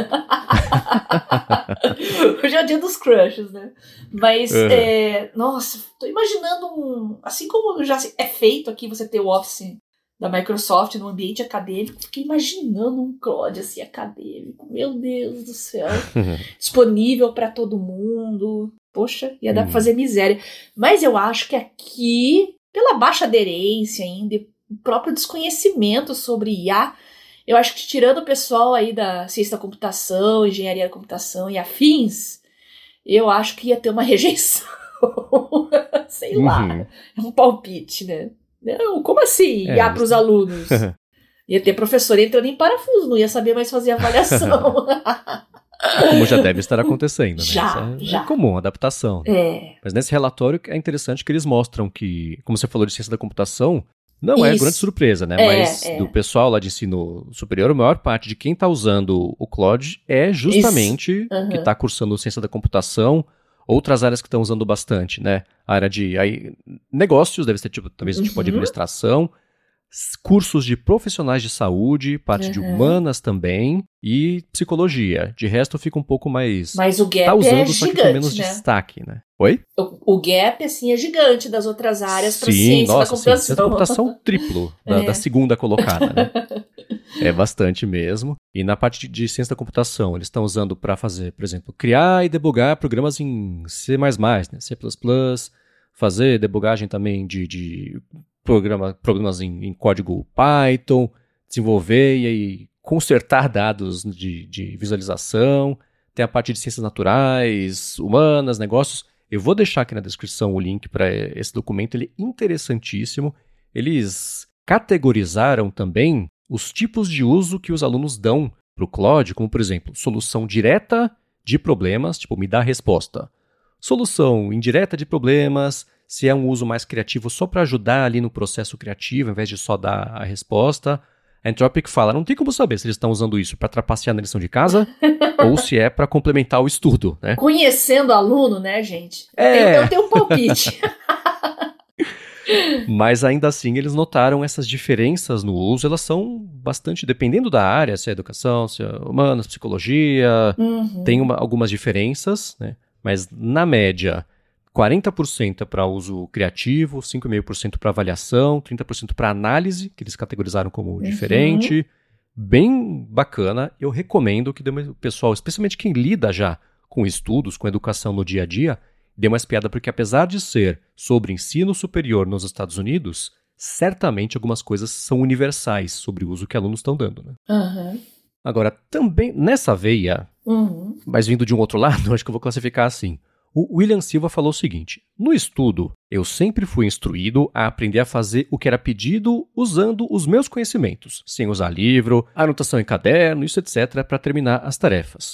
Speaker 2: Hoje é o dia dos crushes, né? Mas, uhum. é, nossa, tô imaginando um... Assim como já é feito aqui, você ter o Office da Microsoft no ambiente acadêmico, fiquei imaginando um Claude assim, acadêmico. Meu Deus do céu. Disponível para todo mundo. Poxa, ia dar uhum. pra fazer miséria. Mas eu acho que aqui... pela baixa aderência ainda, o próprio desconhecimento sobre I A, eu acho que tirando o pessoal aí da ciência da computação, engenharia da computação e afins, eu acho que ia ter uma rejeição. Sei uhum. lá, é um palpite, né? Não, como assim é, I A para os alunos? Ia ter professor entrando em parafuso, não ia saber mais fazer avaliação.
Speaker 1: Como já deve estar acontecendo, né?
Speaker 2: Já,
Speaker 1: Isso é,
Speaker 2: já.
Speaker 1: é comum, adaptação. Né?
Speaker 2: É.
Speaker 1: Mas nesse relatório é interessante que eles mostram que, como você falou de ciência da computação, não Isso. é grande surpresa, né? É, Mas é. do pessoal lá de ensino superior, a maior parte de quem está usando o Claude é justamente uhum. que está cursando ciência da computação, outras áreas que estão usando bastante, né? A área de aí, negócios, deve ser tipo, talvez uhum. tipo de administração, cursos de profissionais de saúde, parte uhum. de humanas também, e psicologia. De resto, fica um pouco mais...
Speaker 2: Mas o gap
Speaker 1: tá usando,
Speaker 2: é
Speaker 1: só
Speaker 2: gigante,
Speaker 1: que com menos
Speaker 2: né?
Speaker 1: destaque, né? Oi?
Speaker 2: O, o gap, assim, é gigante das outras áreas para ciência
Speaker 1: nossa,
Speaker 2: da computação.
Speaker 1: Sim, ciência da computação triplo da, é. da segunda colocada, né? É bastante mesmo. E na parte de, de ciência da computação, eles estão usando para fazer, por exemplo, criar e debugar programas em C mais mais, né? C plus plus, fazer debugagem também de... de Programa, programas em, em código Python, desenvolver e aí consertar dados de, de visualização, tem a parte de ciências naturais, humanas, negócios. Eu vou deixar aqui na descrição o link para esse documento, ele é interessantíssimo. Eles categorizaram também os tipos de uso que os alunos dão para o Claude, como, por exemplo, solução direta de problemas, tipo, me dá a resposta. Solução indireta de problemas, se é um uso mais criativo só para ajudar ali no processo criativo, ao invés de só dar a resposta. A Anthropic fala, não tem como saber se eles estão usando isso para trapacear na lição de casa ou se é para complementar o estudo, né?
Speaker 2: Conhecendo o aluno, né, gente?
Speaker 1: É.
Speaker 2: Eu tenho um palpite.
Speaker 1: Mas ainda assim eles notaram essas diferenças no uso, elas são bastante, dependendo da área, se é educação, se é humanas, psicologia, uhum. tem uma, algumas diferenças, né? Mas na média, quarenta por cento é para uso criativo, cinco vírgula cinco por cento para avaliação, trinta por cento para análise, que eles categorizaram como uhum. diferente. Bem bacana. Eu recomendo que o pessoal, especialmente quem lida já com estudos, com educação no dia a dia, dê uma espiada, porque apesar de ser sobre ensino superior nos Estados Unidos, certamente algumas coisas são universais sobre o uso que alunos estão dando. Né?
Speaker 2: Uhum.
Speaker 1: Agora, também nessa veia,
Speaker 2: uhum.
Speaker 1: mas vindo de um outro lado, acho que eu vou classificar assim. O William Silva falou o seguinte, no estudo, eu sempre fui instruído a aprender a fazer o que era pedido usando os meus conhecimentos, sem usar livro, anotação em caderno, isso etcétera, para terminar as tarefas.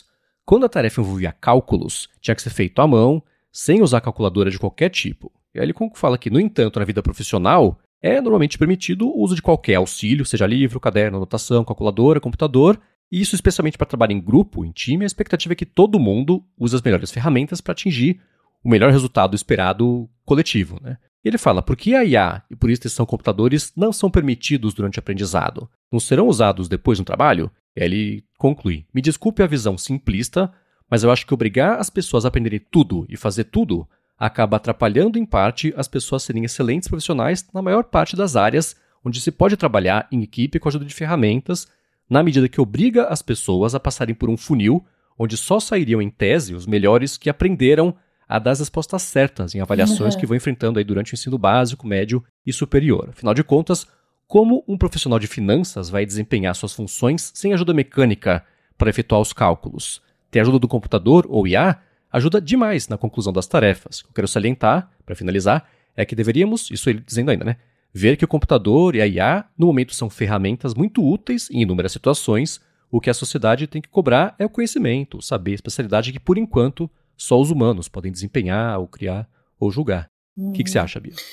Speaker 1: quando a tarefa envolvia cálculos, tinha que ser feito à mão, sem usar calculadora de qualquer tipo. E aí ele fala que, no entanto, na vida profissional, é normalmente permitido o uso de qualquer auxílio, seja livro, caderno, anotação, calculadora, computador, e isso especialmente para trabalho em grupo, em time, a expectativa é que todo mundo use as melhores ferramentas para atingir o melhor resultado esperado coletivo, né? E ele fala, por que a I A e por extensão computadores não são permitidos durante o aprendizado? Não serão usados depois no trabalho? E aí ele conclui, me desculpe a visão simplista, mas eu acho que obrigar as pessoas a aprenderem tudo e fazer tudo acaba atrapalhando, em parte, as pessoas serem excelentes profissionais na maior parte das áreas onde se pode trabalhar em equipe com a ajuda de ferramentas, na medida que obriga as pessoas a passarem por um funil onde só sairiam em tese os melhores que aprenderam a dar as respostas certas em avaliações uhum. que vão enfrentando aí durante o ensino básico, médio e superior. Afinal de contas, como um profissional de finanças vai desempenhar suas funções sem ajuda mecânica para efetuar os cálculos? Ter ajuda do computador ou I A ajuda demais na conclusão das tarefas. O que eu quero salientar, para finalizar, é que deveríamos, isso ele dizendo ainda, né, ver que o computador e a I A, no momento, são ferramentas muito úteis em inúmeras situações. O que a sociedade tem que cobrar é o conhecimento, o saber, a especialidade que, por enquanto, só os humanos podem desempenhar, ou criar, ou julgar. O hum. que, que você acha, Bia?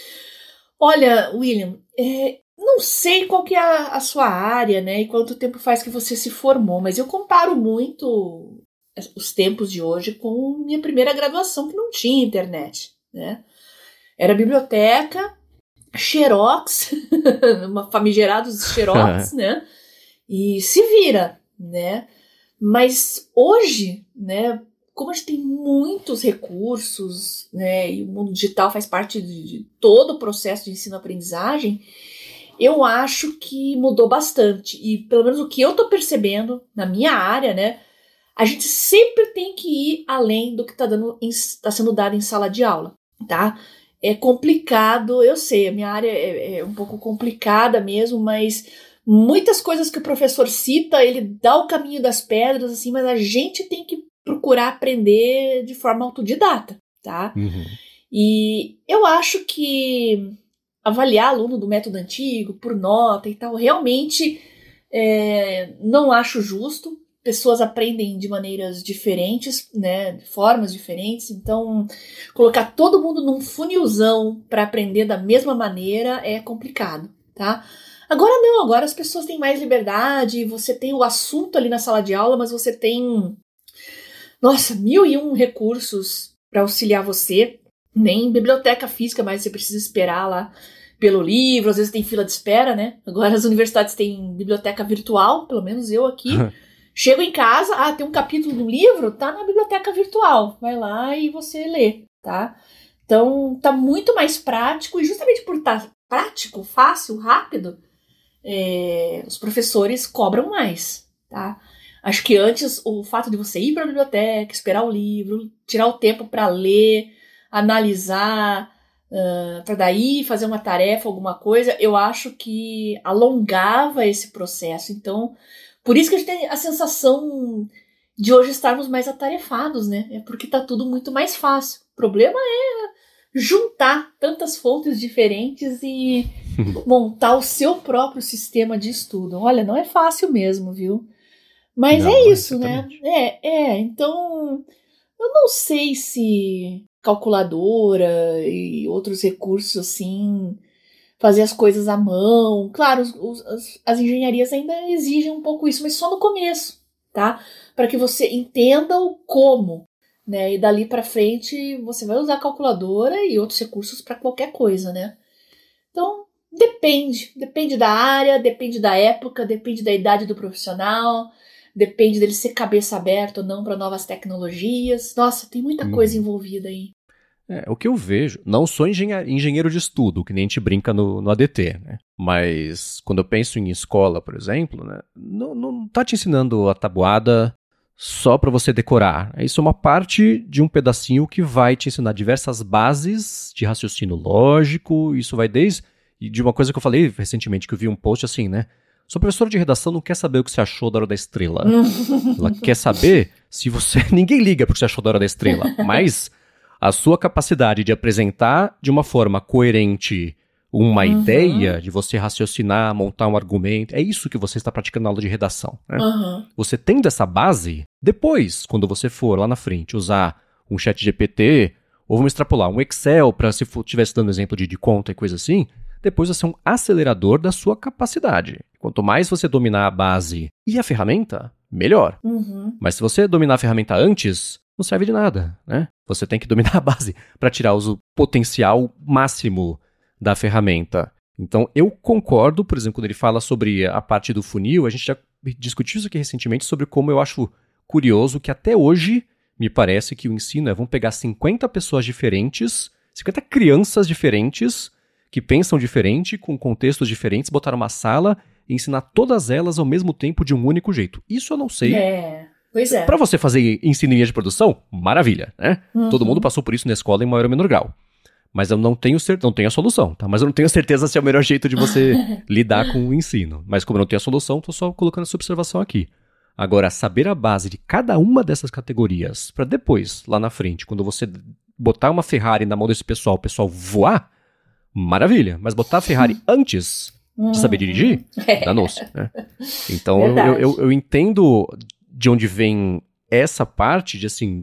Speaker 2: Olha, William, é, não sei qual que é a, a sua área, né, e quanto tempo faz que você se formou, mas eu comparo muito os tempos de hoje com minha primeira graduação, que não tinha internet, né? Era biblioteca, xerox, uma famigerados xerox, né? E se vira, né? Mas hoje, né, como a gente tem muitos recursos, né, e o mundo digital faz parte de, de todo o processo de ensino-aprendizagem, eu acho que mudou bastante. E pelo menos o que eu tô percebendo na minha área, né, a gente sempre tem que ir além do que está tá sendo dado em sala de aula, tá? É complicado, eu sei, a minha área é, é um pouco complicada mesmo, mas muitas coisas que o professor cita, ele dá o caminho das pedras, assim, mas a gente tem que procurar aprender de forma autodidata, tá?
Speaker 1: Uhum.
Speaker 2: E eu acho que avaliar aluno do método antigo, por nota e tal, realmente é, não acho justo. Pessoas aprendem de maneiras diferentes, né, de formas diferentes, então colocar todo mundo num funilzão para aprender da mesma maneira é complicado, tá? Agora não, agora as pessoas têm mais liberdade, você tem o assunto ali na sala de aula, mas você tem, nossa, mil e um recursos para auxiliar você, nem biblioteca física, mas você precisa esperar lá pelo livro, às vezes tem fila de espera, né? Agora as universidades têm biblioteca virtual, pelo menos eu aqui. Chego em casa, ah, tem um capítulo do livro, tá na biblioteca virtual. Vai lá e você lê, tá? Então, tá muito mais prático, e justamente por estar prático, fácil, rápido, é, os professores cobram mais, tá? Acho que antes, o fato de você ir para a biblioteca, esperar o livro, tirar o tempo para ler, analisar, uh, para daí fazer uma tarefa, alguma coisa, eu acho que alongava esse processo. Então, por isso que a gente tem a sensação de hoje estarmos mais atarefados, né? É porque tá tudo muito mais fácil. O problema é juntar tantas fontes diferentes e montar o seu próprio sistema de estudo. Olha, não é fácil mesmo, viu? Mas não, é isso, exatamente. Né? É, é. Então, eu não sei se calculadora e outros recursos assim, fazer as coisas à mão. Claro, os, os, as, as engenharias ainda exigem um pouco isso, mas só no começo, tá? Para que você entenda o como, né? E dali para frente você vai usar a calculadora e outros recursos para qualquer coisa, né? Então, depende. Depende da área, depende da época, depende da idade do profissional, depende dele ser cabeça aberta ou não para novas tecnologias. Nossa, tem muita coisa hum. envolvida aí.
Speaker 1: É, o que eu vejo, não sou engenhe- engenheiro de estudo, que nem a gente brinca no, no A D T, né? Mas quando eu penso em escola, por exemplo, né, não, não tá te ensinando a tabuada só para você decorar. Isso é uma parte de um pedacinho que vai te ensinar diversas bases de raciocínio lógico. Isso vai desde de uma coisa que eu falei recentemente, que eu vi um post assim, né? Sua professora de redação não quer saber o que você achou da Hora da Estrela. Ela quer saber se você... Ninguém liga pro que você achou da Hora da Estrela, mas a sua capacidade de apresentar de uma forma coerente uma
Speaker 2: Uhum.
Speaker 1: ideia, de você raciocinar, montar um argumento. É isso que você está praticando na aula de redação, né?
Speaker 2: Uhum.
Speaker 1: Você tendo essa base, depois, quando você for lá na frente usar um chat G P T, ou vamos extrapolar, um Excel, para se estivesse dando exemplo de, de conta e coisa assim, depois você é um acelerador da sua capacidade. Quanto mais você dominar a base e a ferramenta, melhor.
Speaker 2: Uhum.
Speaker 1: Mas se você dominar a ferramenta antes, não serve de nada, né? Você tem que dominar a base para tirar o potencial máximo da ferramenta. Então, eu concordo, por exemplo, quando ele fala sobre a parte do funil, a gente já discutiu isso aqui recentemente, sobre como eu acho curioso que até hoje me parece que o ensino é, vamos pegar cinquenta pessoas diferentes, cinquenta crianças diferentes, que pensam diferente, com contextos diferentes, botar numa sala e ensinar todas elas ao mesmo tempo de um único jeito. Isso eu não sei.
Speaker 2: É, pois é.
Speaker 1: Para você fazer ensino em linha de produção, maravilha, né?
Speaker 2: Uhum.
Speaker 1: Todo mundo passou por isso na escola em maior ou menor grau. Mas eu não tenho certeza, não tenho a solução, tá? Mas eu não tenho certeza se é o melhor jeito de você lidar com o ensino. Mas como eu não tenho a solução, tô só colocando essa observação aqui. Agora, saber a base de cada uma dessas categorias, para depois, lá na frente, quando você botar uma Ferrari na mão desse pessoal, o pessoal voar, maravilha. Mas botar a Ferrari antes de saber dirigir, danou-se, né? Então, eu, eu, eu, eu entendo de onde vem essa parte de, assim,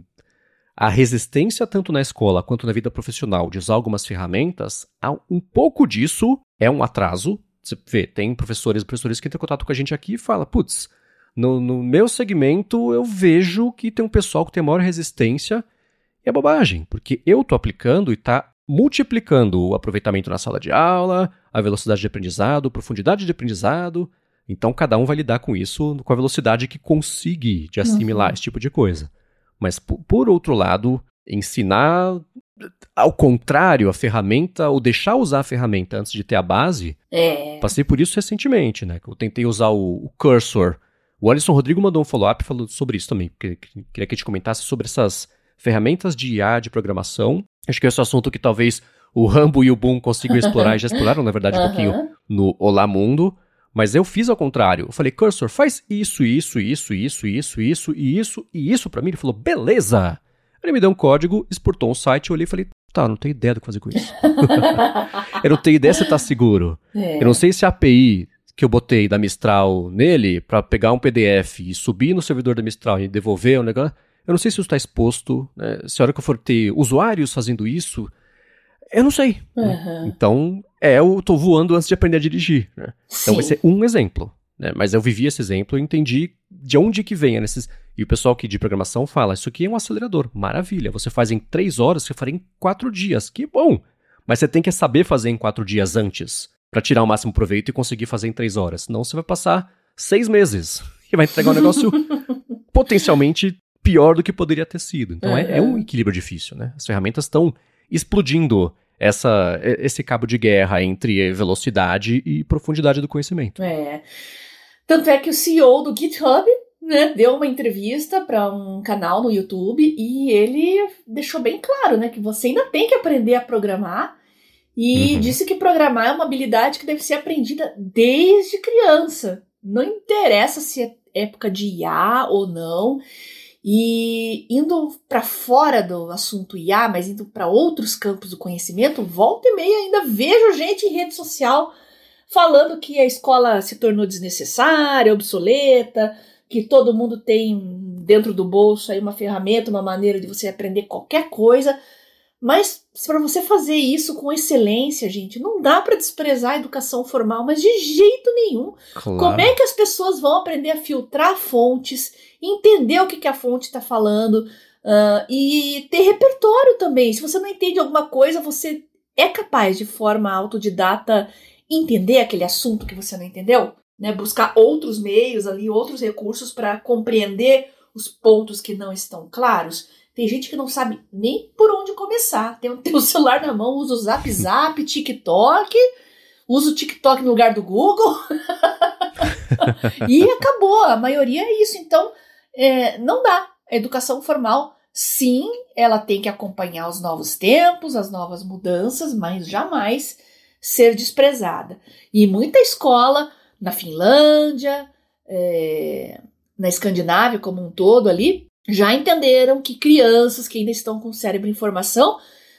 Speaker 1: a resistência tanto na escola quanto na vida profissional de usar algumas ferramentas. Um pouco disso é um atraso. Você vê, tem professores e professores que entram em contato com a gente aqui e falam, putz, no, no meu segmento eu vejo que tem um pessoal que tem maior resistência. E é bobagem, porque eu tô aplicando e tá multiplicando o aproveitamento na sala de aula, a velocidade de aprendizado, profundidade de aprendizado. Então, cada um vai lidar com isso com a velocidade que conseguir de assimilar uhum. esse tipo de coisa. Mas, por, por outro lado, ensinar ao contrário a ferramenta, ou deixar usar a ferramenta antes de ter a base,
Speaker 2: é.
Speaker 1: Passei por isso recentemente, né? Que eu tentei usar o, o cursor. O Alisson Rodrigo mandou um follow-up falando sobre isso também, porque queria que a gente comentasse sobre essas ferramentas de I A de programação. Acho que esse é um assunto que talvez o Rambo e o Boom consigam explorar, e já exploraram, na verdade, um uhum. pouquinho no Olá Mundo. Mas eu fiz ao contrário. Eu falei, cursor, faz isso, isso, isso, isso, isso, isso, e isso, e isso pra mim. Ele falou, beleza! Ele me deu um código, exportou um site, eu olhei e falei, tá, não tenho ideia do que fazer com isso. Eu não tenho ideia se tá seguro. É. Eu não sei se a API que eu botei da Mistral nele pra pegar um P D F e subir no servidor da Mistral e devolver o negócio, eu não sei se isso está exposto, né? Se a hora que eu for ter usuários fazendo isso, eu não sei.
Speaker 2: Uhum.
Speaker 1: Né? Então, é, eu tô voando antes de aprender a dirigir. Né? Então, vai ser um exemplo. Né? Mas eu vivi esse exemplo e entendi de onde que vem nesses... E o pessoal que de programação fala, isso aqui é um acelerador. Maravilha, você faz em três horas, você faria em quatro dias. Que bom! Mas você tem que saber fazer em quatro dias antes, para tirar o máximo proveito e conseguir fazer em três horas. Senão você vai passar seis meses e vai entregar um negócio potencialmente pior do que poderia ter sido. Então uhum. é, é um equilíbrio difícil, né? As ferramentas estão explodindo essa, esse cabo de guerra entre velocidade e profundidade do conhecimento.
Speaker 2: É. Tanto é que o C E O do GitHub, né, deu uma entrevista para um canal no YouTube e ele deixou bem claro, né, que você ainda tem que aprender a programar e uhum. disse que programar é uma habilidade que deve ser aprendida desde criança. Não interessa se é época de I A ou não. E indo para fora do assunto I A, mas indo para outros campos do conhecimento, volta e meia ainda vejo gente em rede social falando que a escola se tornou desnecessária, obsoleta, que todo mundo tem dentro do bolso aí uma ferramenta, uma maneira de você aprender qualquer coisa. Mas para você fazer isso com excelência, gente, não dá para desprezar a educação formal, mas de jeito nenhum. Claro. Como é que as pessoas vão aprender a filtrar fontes, entender o que, que a fonte está falando uh, e ter repertório também? Se você não entende alguma coisa, você é capaz, de forma autodidata, entender aquele assunto que você não entendeu? Né? Buscar outros meios ali, outros recursos para compreender os pontos que não estão claros. Tem gente que não sabe nem por onde começar. Tem, tem o celular na mão, usa o Zap Zap, TikTok, usa o TikTok no lugar do Google. E acabou. A maioria é isso. Então, é, não dá. A educação formal, sim, ela tem que acompanhar os novos tempos, as novas mudanças, mas jamais ser desprezada. E muita escola, na Finlândia, é, na Escandinávia como um todo ali, já entenderam que crianças que ainda estão com o cérebro em formação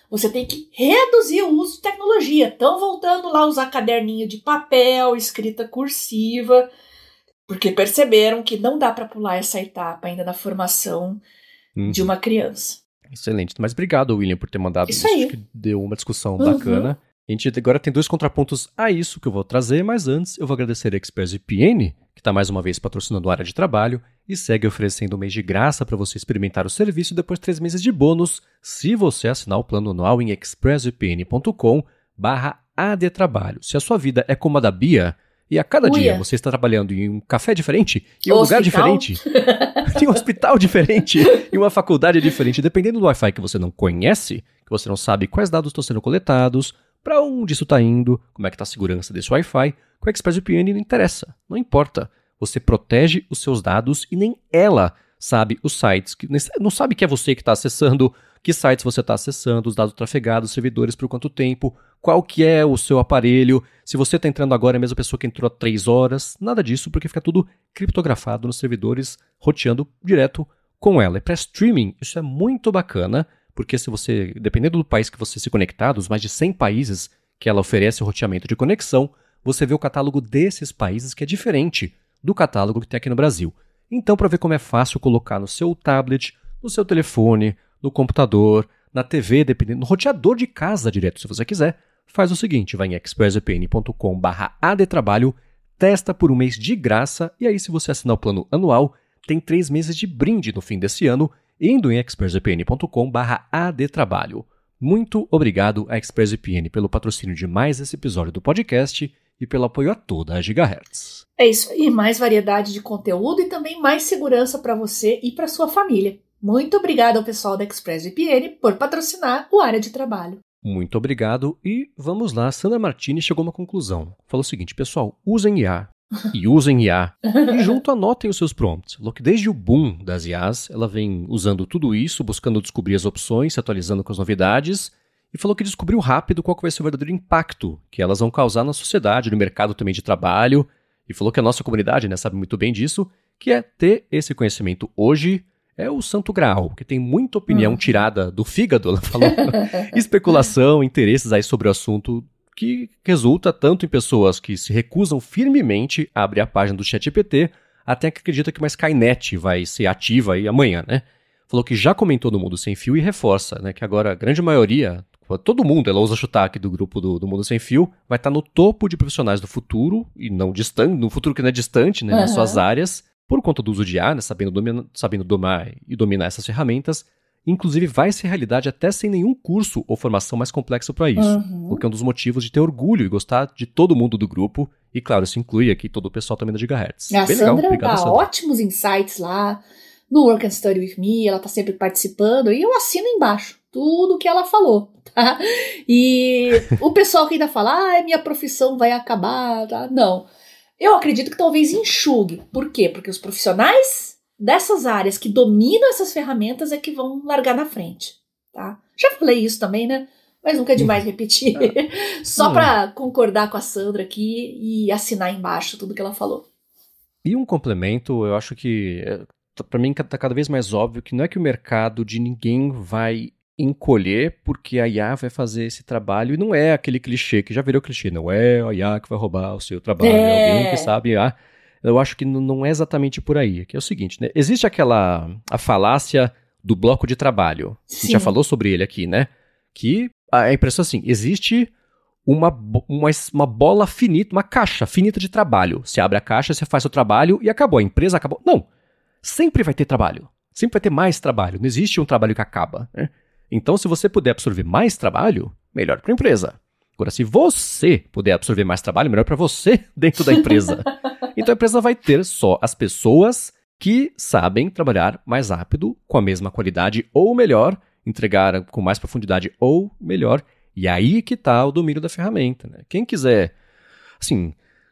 Speaker 2: você tem que reduzir o uso de tecnologia. Estão voltando lá a usar caderninho de papel, escrita cursiva, porque perceberam que não dá para pular essa etapa ainda na formação uhum. de uma criança.
Speaker 1: Excelente. Mas obrigado, William, por ter mandado
Speaker 2: isso. Isso aí.
Speaker 1: Acho que deu uma discussão uhum. bacana. A gente agora tem dois contrapontos a isso que eu vou trazer, mas antes eu vou agradecer a ExpressVPN, que está mais uma vez patrocinando a área de trabalho e segue oferecendo um mês de graça para você experimentar o serviço e depois três meses de bônus se você assinar o plano anual em expressvpn.com barra adtrabalho. Se a sua vida é como a da Bia e a cada Uia. dia você está trabalhando em um café diferente, em um lugar diferente, em um hospital diferente, em uma faculdade diferente, dependendo do Wi-Fi que você não conhece, que você não sabe quais dados estão sendo coletados, para onde isso está indo, como é que está a segurança desse Wi-Fi, com a ExpressVPN não interessa, não importa. Você protege os seus dados e nem ela sabe os sites, que não sabe que é você que está acessando, que sites você está acessando, os dados trafegados, servidores por quanto tempo, qual que é o seu aparelho, se você está entrando agora é a mesma pessoa que entrou há três horas, nada disso, porque fica tudo criptografado nos servidores, roteando direto com ela. E para streaming, isso é muito bacana, porque se você, dependendo do país que você se conectar, dos mais de cem países que ela oferece o roteamento de conexão, você vê o catálogo desses países que é diferente do catálogo que tem aqui no Brasil. Então, para ver como é fácil colocar no seu tablet, no seu telefone, no computador, na T V, dependendo, no roteador de casa direto, se você quiser, faz o seguinte, vai em expressvpn.com barra adtrabalho, testa por um mês de graça, e aí se você assinar o plano anual, tem três meses de brinde no fim desse ano, indo em expressvpn.com barra adtrabalho. Muito obrigado a ExpressVPN pelo patrocínio de mais esse episódio do podcast e pelo apoio a toda a Gigahertz.
Speaker 2: É isso aí, mais variedade de conteúdo e também mais segurança para você e para sua família. Muito obrigado ao pessoal da ExpressVPN por patrocinar o Área de Trabalho.
Speaker 1: Muito obrigado e vamos lá, Sandra Martini chegou a uma conclusão. Falou o seguinte, pessoal, usem I A e usem I A e junto anotem os seus prompts. Falou que desde o boom das I As, ela vem usando tudo isso, buscando descobrir as opções, se atualizando com as novidades e falou que descobriu rápido qual que vai ser o verdadeiro impacto que elas vão causar na sociedade, no mercado também de trabalho e falou que a nossa comunidade, né, sabe muito bem disso, que é ter esse conhecimento hoje é o santo graal, que tem muita opinião hum. tirada do fígado, ela falou, especulação, interesses aí sobre o assunto, que resulta tanto em pessoas que se recusam firmemente a abrir a página do ChatGPT, até que acredita que uma Skynet vai ser ativa aí amanhã, né? Falou que já comentou no Mundo Sem Fio e reforça, né, que agora a grande maioria, todo mundo, ela usa chutar aqui do grupo do, do Mundo Sem Fio, vai estar no topo de profissionais do futuro, e não distante, no futuro que não é distante, né, uhum. nas suas áreas, por conta do uso de I A, né, sabendo, domina, sabendo domar e dominar essas ferramentas, inclusive vai ser realidade até sem nenhum curso ou formação mais complexa para isso, uhum. o que é um dos motivos de ter orgulho e gostar de todo mundo do grupo, e claro, isso inclui aqui todo o pessoal também da Gigahertz.
Speaker 2: A Bem Sandra legal, obrigado, dá Sandra. Ótimos insights lá, no Work and Study With Me, ela tá sempre participando, e eu assino embaixo tudo que ela falou, tá? E o pessoal que ainda fala, ah, minha profissão vai acabar, tá? Não. Eu acredito que talvez enxugue. Por quê? Porque os profissionais dessas áreas que dominam essas ferramentas é que vão largar na frente, tá? Já falei isso também, né? Mas nunca é demais repetir. Só para concordar com a Sandra aqui e assinar embaixo tudo que ela falou.
Speaker 1: E um complemento, eu acho que, para mim, tá cada vez mais óbvio que não é que o mercado de ninguém vai encolher porque a I A vai fazer esse trabalho, e não é aquele clichê que já virou clichê, não é a I A que vai roubar o seu trabalho, é alguém que sabe I A. Eu acho que não é exatamente por aí, que é o seguinte, né? Existe aquela a falácia do bloco de trabalho, Sim. a gente já falou sobre ele aqui, né? Que a impressão é assim, existe uma, uma, uma bola finita, uma caixa finita de trabalho. Você abre a caixa, você faz o trabalho e acabou, a empresa acabou. Não, sempre vai ter trabalho, sempre vai ter mais trabalho, não existe um trabalho que acaba, né? Então, se você puder absorver mais trabalho, melhor para a empresa. Agora, se você puder absorver mais trabalho, melhor para você dentro da empresa. Então, a empresa vai ter só as pessoas que sabem trabalhar mais rápido, com a mesma qualidade ou melhor, entregar com mais profundidade ou melhor. E aí que está o domínio da ferramenta, né? Quem quiser, assim...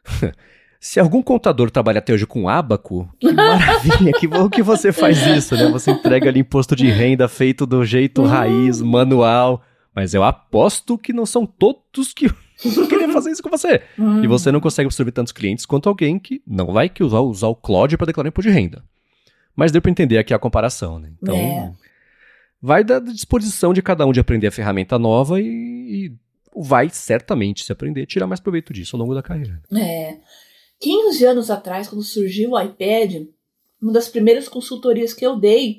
Speaker 1: Se algum contador trabalha até hoje com ábaco, que maravilha, que bom que você faz isso, né? Você entrega ali imposto de renda feito do jeito raiz, manual, mas eu aposto que não são todos que querem fazer isso com você. Hum. E você não consegue absorver tantos clientes quanto alguém que não vai que usar, usar o Claude para declarar imposto de renda. Mas deu para entender aqui a comparação, né? Então, é. vai da disposição de cada um de aprender a ferramenta nova e, e vai certamente se aprender, tirar mais proveito disso ao longo da carreira.
Speaker 2: É. quinze anos atrás, quando surgiu o iPad, uma das primeiras consultorias que eu dei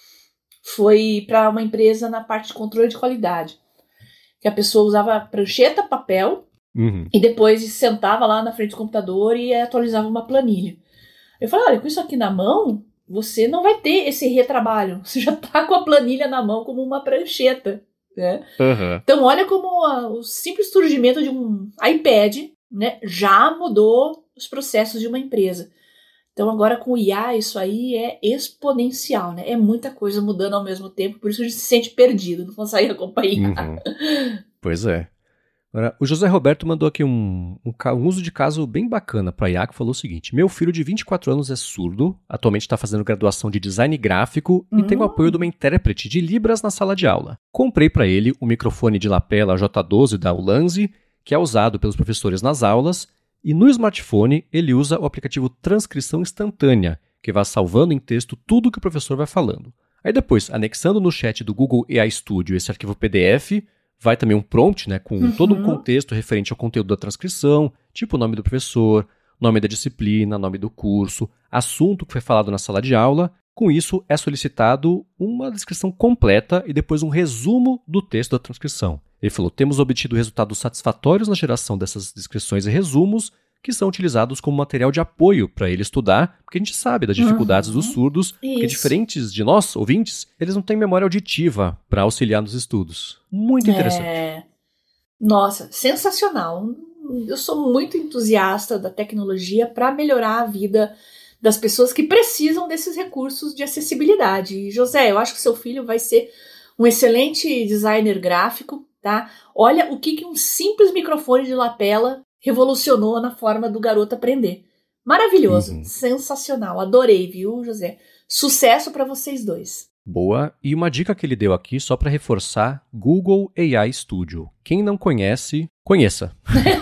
Speaker 2: foi para uma empresa na parte de controle de qualidade. Que a pessoa usava prancheta, papel, uhum. e depois sentava lá na frente do computador e atualizava uma planilha. Eu falei, olha, com isso aqui na mão, você não vai ter esse retrabalho. Você já tá com a planilha na mão como uma prancheta. Né? Uhum. Então olha como a, o simples surgimento de um iPad, né, já mudou os processos de uma empresa. Então agora com o I A isso aí é exponencial, né? É muita coisa mudando ao mesmo tempo, por isso a gente se sente perdido, não consegue acompanhar.
Speaker 1: Uhum. Pois é. Agora, o José Roberto mandou aqui um, um, um uso de caso bem bacana para I A, que falou o seguinte: meu filho de vinte e quatro anos é surdo, atualmente está fazendo graduação de design gráfico e uhum. tem o apoio de uma intérprete de Libras na sala de aula. Comprei para ele um microfone de lapela J doze da Ulanzi, que é usado pelos professores nas aulas, e no smartphone ele usa o aplicativo Transcrição Instantânea, que vai salvando em texto tudo que o professor vai falando. Aí depois, anexando no chat do Google A I Studio esse arquivo P D F, vai também um prompt, né, com uhum. todo um contexto referente ao conteúdo da transcrição, tipo o nome do professor, nome da disciplina, nome do curso, assunto que foi falado na sala de aula. Com isso, é solicitado uma descrição completa e depois um resumo do texto da transcrição. Ele falou, temos obtido resultados satisfatórios na geração dessas descrições e resumos, que são utilizados como material de apoio para ele estudar, porque a gente sabe das dificuldades uhum. dos surdos, Isso. porque diferentes de nós, ouvintes, eles não têm memória auditiva para auxiliar nos estudos. Muito interessante.
Speaker 2: É... Nossa, sensacional. Eu sou muito entusiasta da tecnologia para melhorar a vida das pessoas que precisam desses recursos de acessibilidade. E, José, eu acho que seu filho vai ser um excelente designer gráfico, tá? Olha o que, que um simples microfone de lapela revolucionou na forma do garoto aprender. Maravilhoso, uhum. sensacional, adorei, viu, José? Sucesso para vocês dois.
Speaker 1: Boa, e uma dica que ele deu aqui, só para reforçar, Google A I Studio. Quem não conhece, conheça.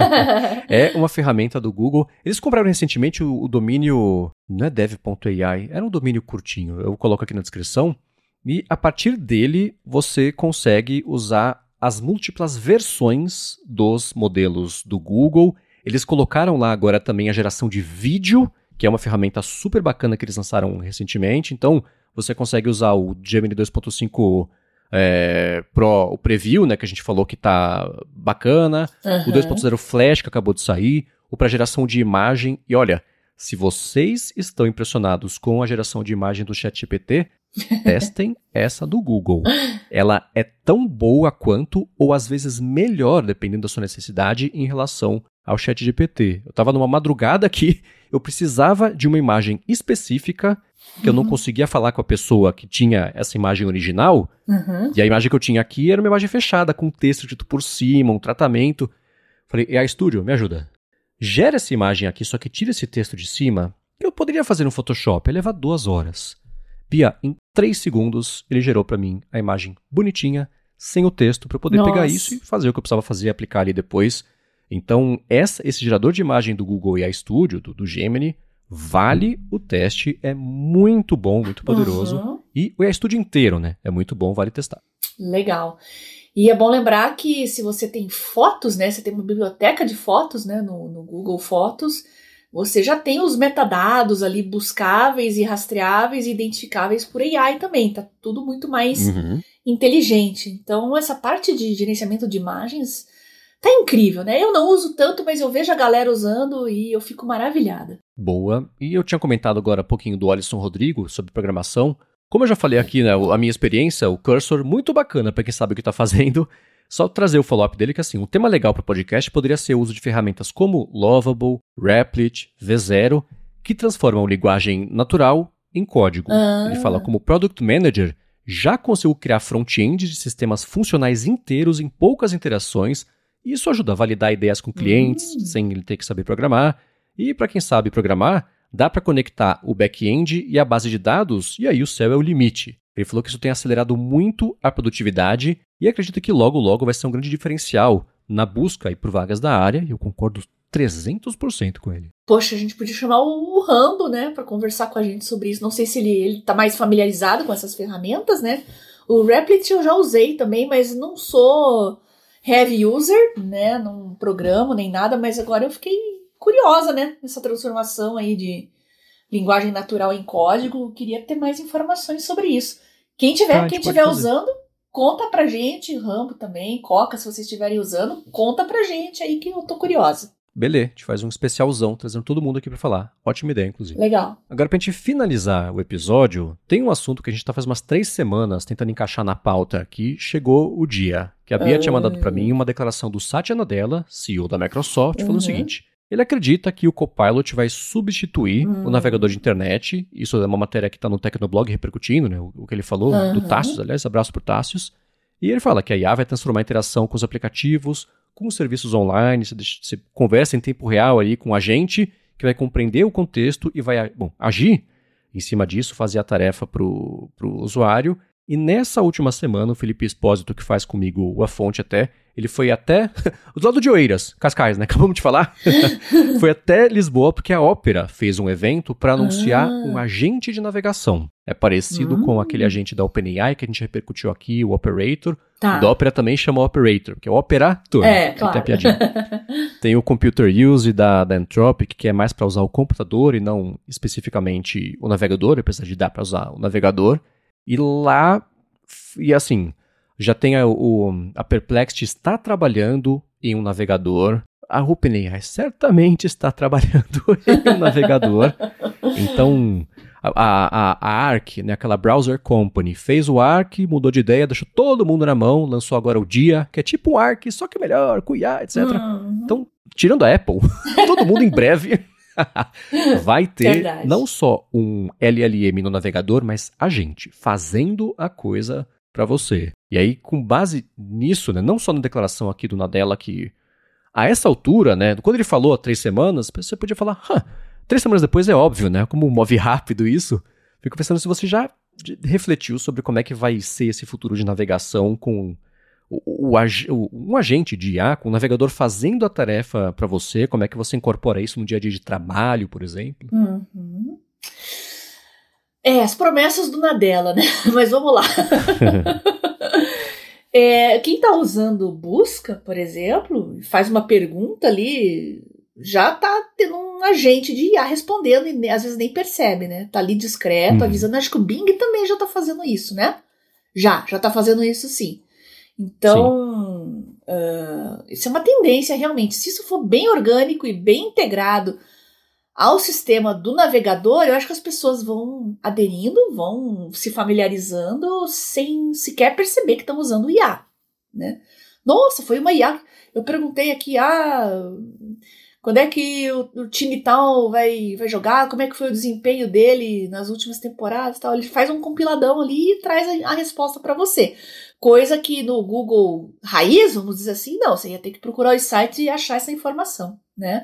Speaker 1: É uma ferramenta do Google. Eles compraram recentemente o, o domínio, não é dev ponto A I, era um domínio curtinho, eu coloco aqui na descrição, e a partir dele você consegue usar as múltiplas versões dos modelos do Google. Eles colocaram lá agora também a geração de vídeo, que é uma ferramenta super bacana que eles lançaram recentemente. Então, você consegue usar o Gemini dois ponto cinco é, Pro, o Preview, né, que a gente falou que tá bacana. Uhum. O dois ponto zero Flash, que acabou de sair. O para geração de imagem. E olha, se vocês estão impressionados com a geração de imagem do ChatGPT, testem essa do Google. Ela é tão boa quanto, ou às vezes melhor, dependendo da sua necessidade, em relação ao ChatGPT. Eu estava numa madrugada que eu precisava de uma imagem específica, que eu não conseguia falar com a pessoa que tinha essa imagem original, uhum. e a imagem que eu tinha aqui era uma imagem fechada, com um texto escrito por cima, um tratamento. Falei, A I Studio, me ajuda. Gera essa imagem aqui, só que tira esse texto de cima, que eu poderia fazer no Photoshop, ia levar duas horas. Bia, em três segundos, ele gerou para mim a imagem bonitinha, sem o texto, para eu poder Nossa. pegar isso e fazer o que eu precisava fazer e aplicar ali depois. Então, essa, esse gerador de imagem do Google A I Studio, do, do Gemini, vale o teste, é muito bom, muito poderoso. Uhum. E o A I Studio inteiro, né? É muito bom, vale testar.
Speaker 2: Legal. E é bom lembrar que se você tem fotos, né? Você tem uma biblioteca de fotos, né? No, no Google Fotos, você já tem os metadados ali buscáveis e rastreáveis e identificáveis por A I também. Tá tudo muito mais uhum. inteligente. Então, essa parte de gerenciamento de imagens tá incrível, né? Eu não uso tanto, mas eu vejo a galera usando e eu fico maravilhada.
Speaker 1: Boa. E eu tinha comentado agora um pouquinho do Alisson Rodrigo sobre programação. Como eu já falei aqui, né, a minha experiência, o Cursor, muito bacana para quem sabe o que está fazendo. Só trazer o follow-up dele, que assim, um tema legal para o podcast poderia ser o uso de ferramentas como Lovable, Replit, V zero, que transformam linguagem natural em código. Ah. Ele fala como Product Manager, já conseguiu criar front-end de sistemas funcionais inteiros em poucas interações, e isso ajuda a validar ideias com clientes, uhum. sem ele ter que saber programar. E para quem sabe programar, dá para conectar o back-end e a base de dados, e aí o céu é o limite. Ele falou que isso tem acelerado muito a produtividade e acredita que logo, logo vai ser um grande diferencial na busca aí por vagas da área, e eu concordo trezentos por cento com ele.
Speaker 2: Poxa, a gente podia chamar o Rambo, né, para conversar com a gente sobre isso. Não sei se ele, ele tá mais familiarizado com essas ferramentas, né? O Replit eu já usei também, mas não sou heavy user, né? Não programo nem nada, mas agora eu fiquei curiosa, né? Nessa transformação aí de linguagem natural em código. Queria ter mais informações sobre isso. Quem tiver, ah, quem estiver usando, conta pra gente. Rambo também, Coca, se vocês estiverem usando, conta pra gente aí que eu tô curiosa.
Speaker 1: Beleza, a gente faz um especialzão, trazendo todo mundo aqui pra falar. Ótima ideia, inclusive.
Speaker 2: Legal.
Speaker 1: Agora, pra gente finalizar o episódio, tem um assunto que a gente tá faz umas três semanas tentando encaixar na pauta, que chegou o dia. Que a Bia uh... tinha mandado pra mim uma declaração do Satya Nadella, C E O da Microsoft, uhum. falando o seguinte: ele acredita que o Copilot vai substituir uhum. o navegador de internet. Isso é uma matéria que tá no Tecnoblog repercutindo, né? O, o que ele falou, uhum. do Tássios, aliás, abraço pro Tássios. E ele fala que a I A vai transformar a interação com os aplicativos, com os serviços online, você, deixa, você conversa em tempo real ali com o agente, que vai compreender o contexto e vai bom, agir em cima disso, fazer a tarefa para o usuário. E nessa última semana, o Felipe Espósito, que faz comigo a fonte até, ele foi até, do lado de Oeiras, Cascais, né? Acabamos de falar. Foi até Lisboa, porque a Ópera fez um evento para anunciar ah. um agente de navegação. É parecido hum. com aquele agente da OpenAI que a gente repercutiu aqui, o Operator. Tá. O da Opera também chama Operator, que é o Operator.
Speaker 2: É, claro.
Speaker 1: Tem a piadinha. Tem o Computer Use da, da Anthropic, que é mais para usar o computador e não especificamente o navegador, apesar de dar para usar o navegador. E lá, e assim, já tem a, o, a Perplexity está trabalhando em um navegador. A OpenAI certamente está trabalhando em um navegador. Então, a, a, a Arc, né, aquela Browser Company, fez o Arc, mudou de ideia, deixou todo mundo na mão, lançou agora o Dia, que é tipo um Arc, só que melhor, com I A, etcétera. Uhum. Então, tirando a Apple, todo mundo em breve vai ter Verdade. Não só um L L M no navegador, mas a gente fazendo a coisa para você. E aí, com base nisso, né, não só na declaração aqui do Nadella, que a essa altura, né, quando ele falou há três semanas, você podia falar, Hã, três semanas depois é óbvio, né, como move rápido isso. Fico pensando se você já refletiu sobre como é que vai ser esse futuro de navegação com o, o, o, um agente de I A, com o navegador fazendo a tarefa para você, como é que você incorpora isso no dia a dia de trabalho, por exemplo?
Speaker 2: Uhum. É, as promessas do Nadella, né? Mas vamos lá. é, quem está usando busca, por exemplo, faz uma pergunta ali, já está tendo um agente de I A respondendo e às vezes nem percebe, né? Tá ali discreto, uhum. avisando. Acho que o Bing também já está fazendo isso, né? Já, já está fazendo isso sim. Então, uh, isso é uma tendência realmente. Se isso for bem orgânico e bem integrado ao sistema do navegador, eu acho que as pessoas vão aderindo, vão se familiarizando sem sequer perceber que estão usando I A, né? Nossa, foi uma I A. Eu perguntei aqui, ah, quando é que o, o time tal vai, vai jogar, como é que foi o desempenho dele nas últimas temporadas e tal. Ele faz um compiladão ali e traz a, a resposta para você. Coisa que no Google raiz, vamos dizer assim, não, você ia ter que procurar os sites e achar essa informação, né?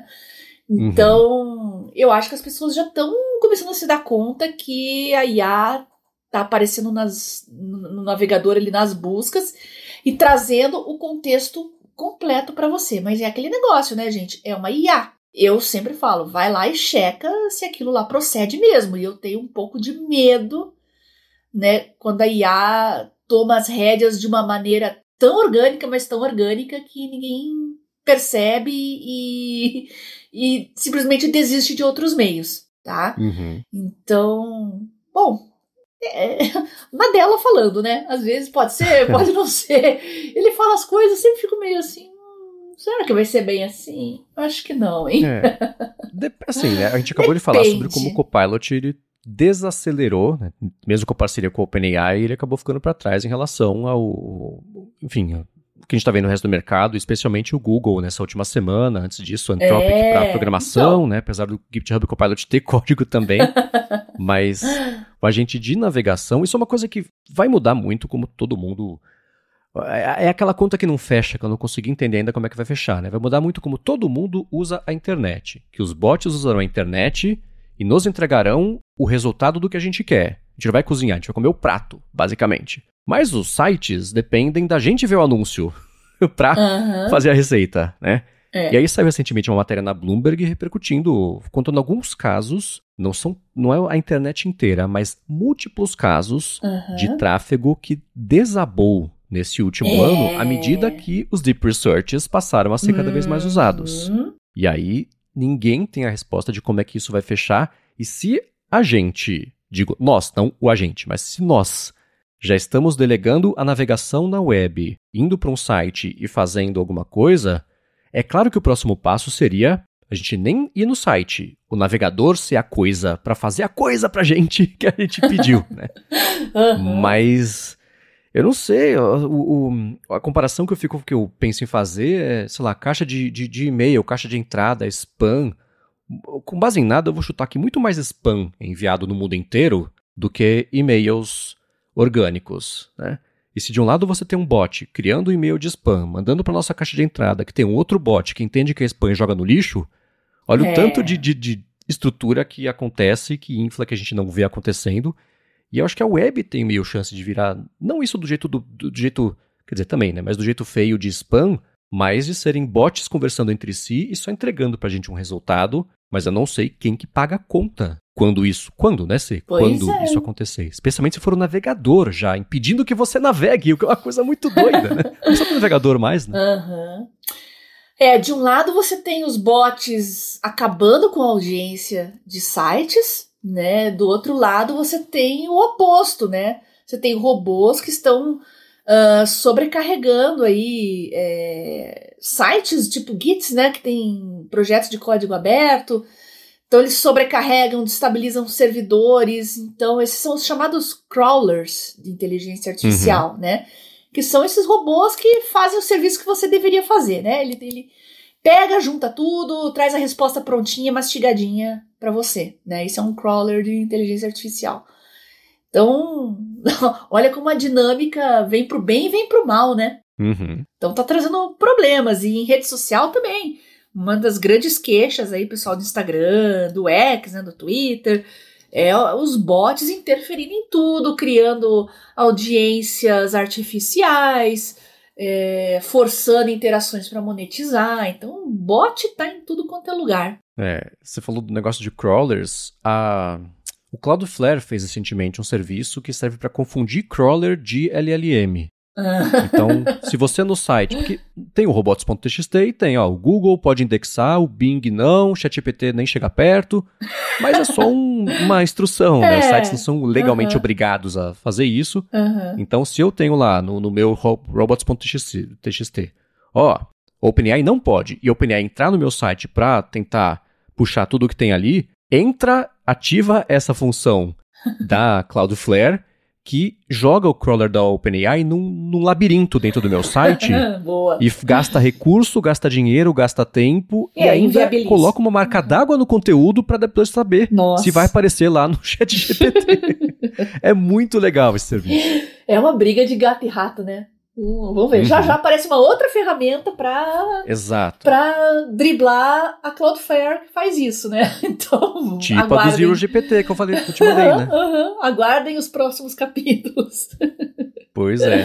Speaker 2: Então, uhum. eu acho que as pessoas já estão começando a se dar conta que a I A está aparecendo nas, no navegador ali nas buscas e trazendo o contexto completo para você. Mas é aquele negócio, né, gente? É uma I A. Eu sempre falo, vai lá e checa se aquilo lá procede mesmo. E eu tenho um pouco de medo, né, quando a I A toma as rédeas de uma maneira tão orgânica, mas tão orgânica que ninguém percebe e, e simplesmente desiste de outros meios, tá? Uhum. Então, bom, é, Nadella falando, né? Às vezes pode ser, pode não ser. Ele fala as coisas, sempre fico meio assim, hum, será que vai ser bem assim? Acho que não, hein? É.
Speaker 1: De, assim, né? A gente acabou de falar sobre como o Copilot ele desacelerou, né? Mesmo com a parceria com o OpenAI, ele acabou ficando para trás em relação ao, enfim, o que a gente está vendo no resto do mercado, especialmente o Google nessa última semana, antes disso, Anthropic é, para programação, então. né? Apesar do GitHub Copilot ter código também, mas o agente de navegação, isso é uma coisa que vai mudar muito, como todo mundo... É, é aquela conta que não fecha, que eu não consegui entender ainda como é que vai fechar, né? Vai mudar muito como todo mundo usa a internet, que os bots usarão a internet e nos entregarão o resultado do que a gente quer. A gente não vai cozinhar, a gente vai comer o prato, basicamente. Mas os sites dependem da gente ver o anúncio para uhum. fazer a receita, né?
Speaker 2: É.
Speaker 1: E aí saiu recentemente uma matéria na Bloomberg repercutindo, contando alguns casos, não, são, não é a internet inteira, mas múltiplos casos
Speaker 2: Uhum.
Speaker 1: de tráfego que desabou nesse último
Speaker 2: É.
Speaker 1: ano à medida que os deep researches passaram a ser cada vez mais usados.
Speaker 2: Uhum.
Speaker 1: E aí ninguém tem a resposta de como é que isso vai fechar e se a gente, digo nós, não o agente, mas se nós já estamos delegando a navegação na web, indo para um site e fazendo alguma coisa, é claro que o próximo passo seria a gente nem ir no site, o navegador ser a coisa para fazer a coisa pra gente que a gente pediu, né?
Speaker 2: Uhum.
Speaker 1: Mas eu não sei, o, o, a comparação que eu, fico, que eu penso em fazer é, sei lá, caixa de, de, de e-mail, caixa de entrada, spam. Com base em nada, eu vou chutar que muito mais spam é enviado no mundo inteiro do que e-mails orgânicos, né? E se de um lado você tem um bot criando um e-mail de spam, mandando para nossa caixa de entrada, que tem um outro bot que entende que é spam e joga no lixo, olha
Speaker 2: É.
Speaker 1: o tanto de, de, de estrutura que acontece, que infla, que a gente não vê acontecendo. E eu acho que a web tem meio chance de virar, não isso do jeito, do, do jeito, quer dizer, também, né? Mas do jeito feio de spam, mas de serem bots conversando entre si e só entregando pra gente um resultado, mas eu não sei quem que paga a conta. Quando isso, quando, né, Cê?
Speaker 2: Pois
Speaker 1: Quando
Speaker 2: é.
Speaker 1: isso acontecer. Especialmente se for o navegador já, impedindo que você navegue, o que é uma coisa muito doida, né? Não precisa do navegador mais, né?
Speaker 2: Uhum. É, de um lado você tem os bots acabando com a audiência de sites, né? Do outro lado você tem o oposto, né? Você tem robôs que estão uh, sobrecarregando aí é, sites tipo Git, né? Que tem projetos de código aberto. Então eles sobrecarregam, destabilizam servidores. Então esses são os chamados crawlers de inteligência artificial, uhum. né? Que são esses robôs que fazem o serviço que você deveria fazer, né? Ele, ele pega, junta tudo, traz a resposta prontinha, mastigadinha para você, né? Isso é um crawler de inteligência artificial. Então, olha como a dinâmica vem pro bem e vem pro mal, né?
Speaker 1: Uhum.
Speaker 2: Então tá trazendo problemas. E em rede social também. Uma das grandes queixas aí, pessoal do Instagram, do X, né, do Twitter, é os bots interferindo em tudo, criando audiências artificiais, é, forçando interações para monetizar. Então, o bot tá em tudo quanto é lugar.
Speaker 1: É, você falou do negócio de crawlers. A... O Cloudflare fez recentemente um serviço que serve para confundir crawler de L L M. Então, se você no site, porque tem o robots ponto t x t e tem, ó, o Google pode indexar, o Bing não, o ChatGPT nem chega perto, mas é só um, uma instrução,
Speaker 2: é.
Speaker 1: né? Os sites não são legalmente
Speaker 2: uhum.
Speaker 1: obrigados a fazer isso.
Speaker 2: Uhum.
Speaker 1: Então, se eu tenho lá no, no meu robots ponto t x t, ó, OpenAI não pode, e OpenAI entrar no meu site para tentar puxar tudo o que tem ali, entra, ativa essa função da Cloudflare, que joga o crawler da OpenAI num, num labirinto dentro do meu site
Speaker 2: Boa.
Speaker 1: E gasta recurso, gasta dinheiro, gasta tempo
Speaker 2: é,
Speaker 1: e ainda coloca uma marca uhum. d'água no conteúdo para depois saber
Speaker 2: Nossa.
Speaker 1: se vai aparecer lá no chat G P T. É muito legal esse serviço.
Speaker 2: É uma briga de gato e rato, né? Hum, vamos ver, uhum. já já aparece uma outra ferramenta para
Speaker 1: Exato.
Speaker 2: Para driblar a Cloudflare que faz isso, né? Então,
Speaker 1: tipo
Speaker 2: aguardem.
Speaker 1: a do Zero G P T que eu falei que eu te mandei, né?
Speaker 2: Uhum. Aguardem os próximos capítulos.
Speaker 1: Pois é.